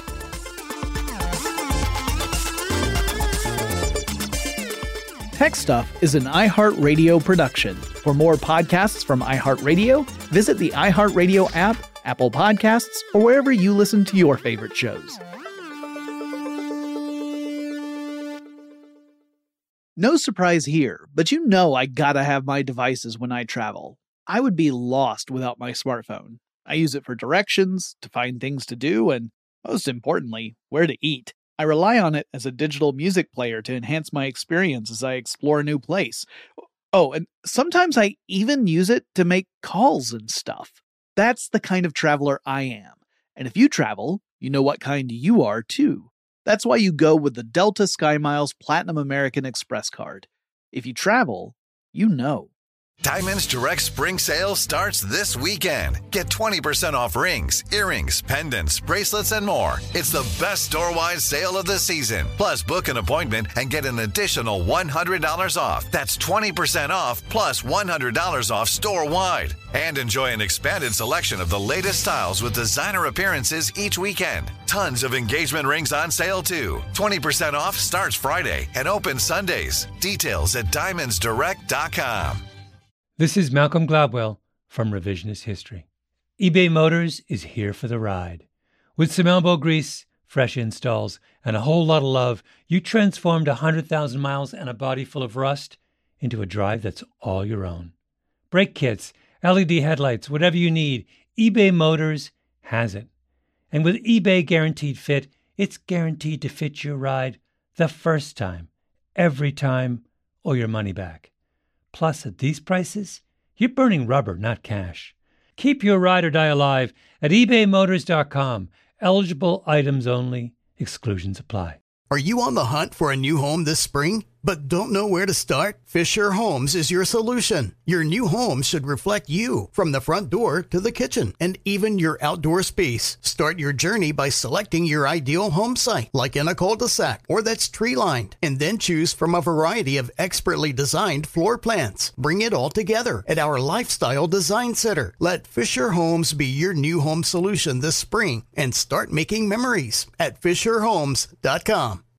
Tech Stuff is an iHeartRadio production. For more podcasts from iHeartRadio, visit the iHeartRadio app, Apple Podcasts, or wherever you listen to your favorite shows. No surprise here, but I gotta have my devices when I travel. I would be lost without my smartphone. I use it for directions, to find things to do, and most importantly, where to eat. I rely on it as a digital music player to enhance my experience as I explore a new place. Oh, and sometimes I even use it to make calls and stuff. That's the kind of traveler I am. And if you travel, you know what kind you are too. That's why you go with the Delta SkyMiles Platinum American Express card. If you travel, you know. Diamonds Direct Spring Sale starts this weekend. Get 20% off rings, earrings, pendants, bracelets, and more. It's the best store-wide sale of the season. Plus, book an appointment and get an additional $100 off. That's 20% off plus $100 off store-wide. And enjoy an expanded selection of the latest styles with designer appearances each weekend. Tons of engagement rings on sale, too. 20% off starts Friday and opens Sundays. Details at diamondsdirect.com. This is Malcolm Gladwell from Revisionist History. eBay Motors is here for the ride. With some elbow grease, fresh installs, and a whole lot of love, you transformed 100,000 miles and a body full of rust into a drive that's all your own. Brake kits, LED headlights, whatever you need, eBay Motors has it. And with eBay Guaranteed Fit, it's guaranteed to fit your ride the first time, every time, or your money back. Plus, at these prices, You're burning rubber, not cash. Keep your ride or die alive at ebaymotors.com. Eligible items only. Exclusions apply. Are you on the hunt for a new home this spring, but don't know where to start? Fisher Homes is your solution. Your new home should reflect you, from the front door to the kitchen and even your outdoor space. Start your journey by selecting your ideal home site, like in a cul-de-sac or that's tree-lined, and then choose from a variety of expertly designed floor plans. Bring it all together at our Lifestyle Design Center. Let Fisher Homes be your new home solution this spring and start making memories at FisherHomes.com.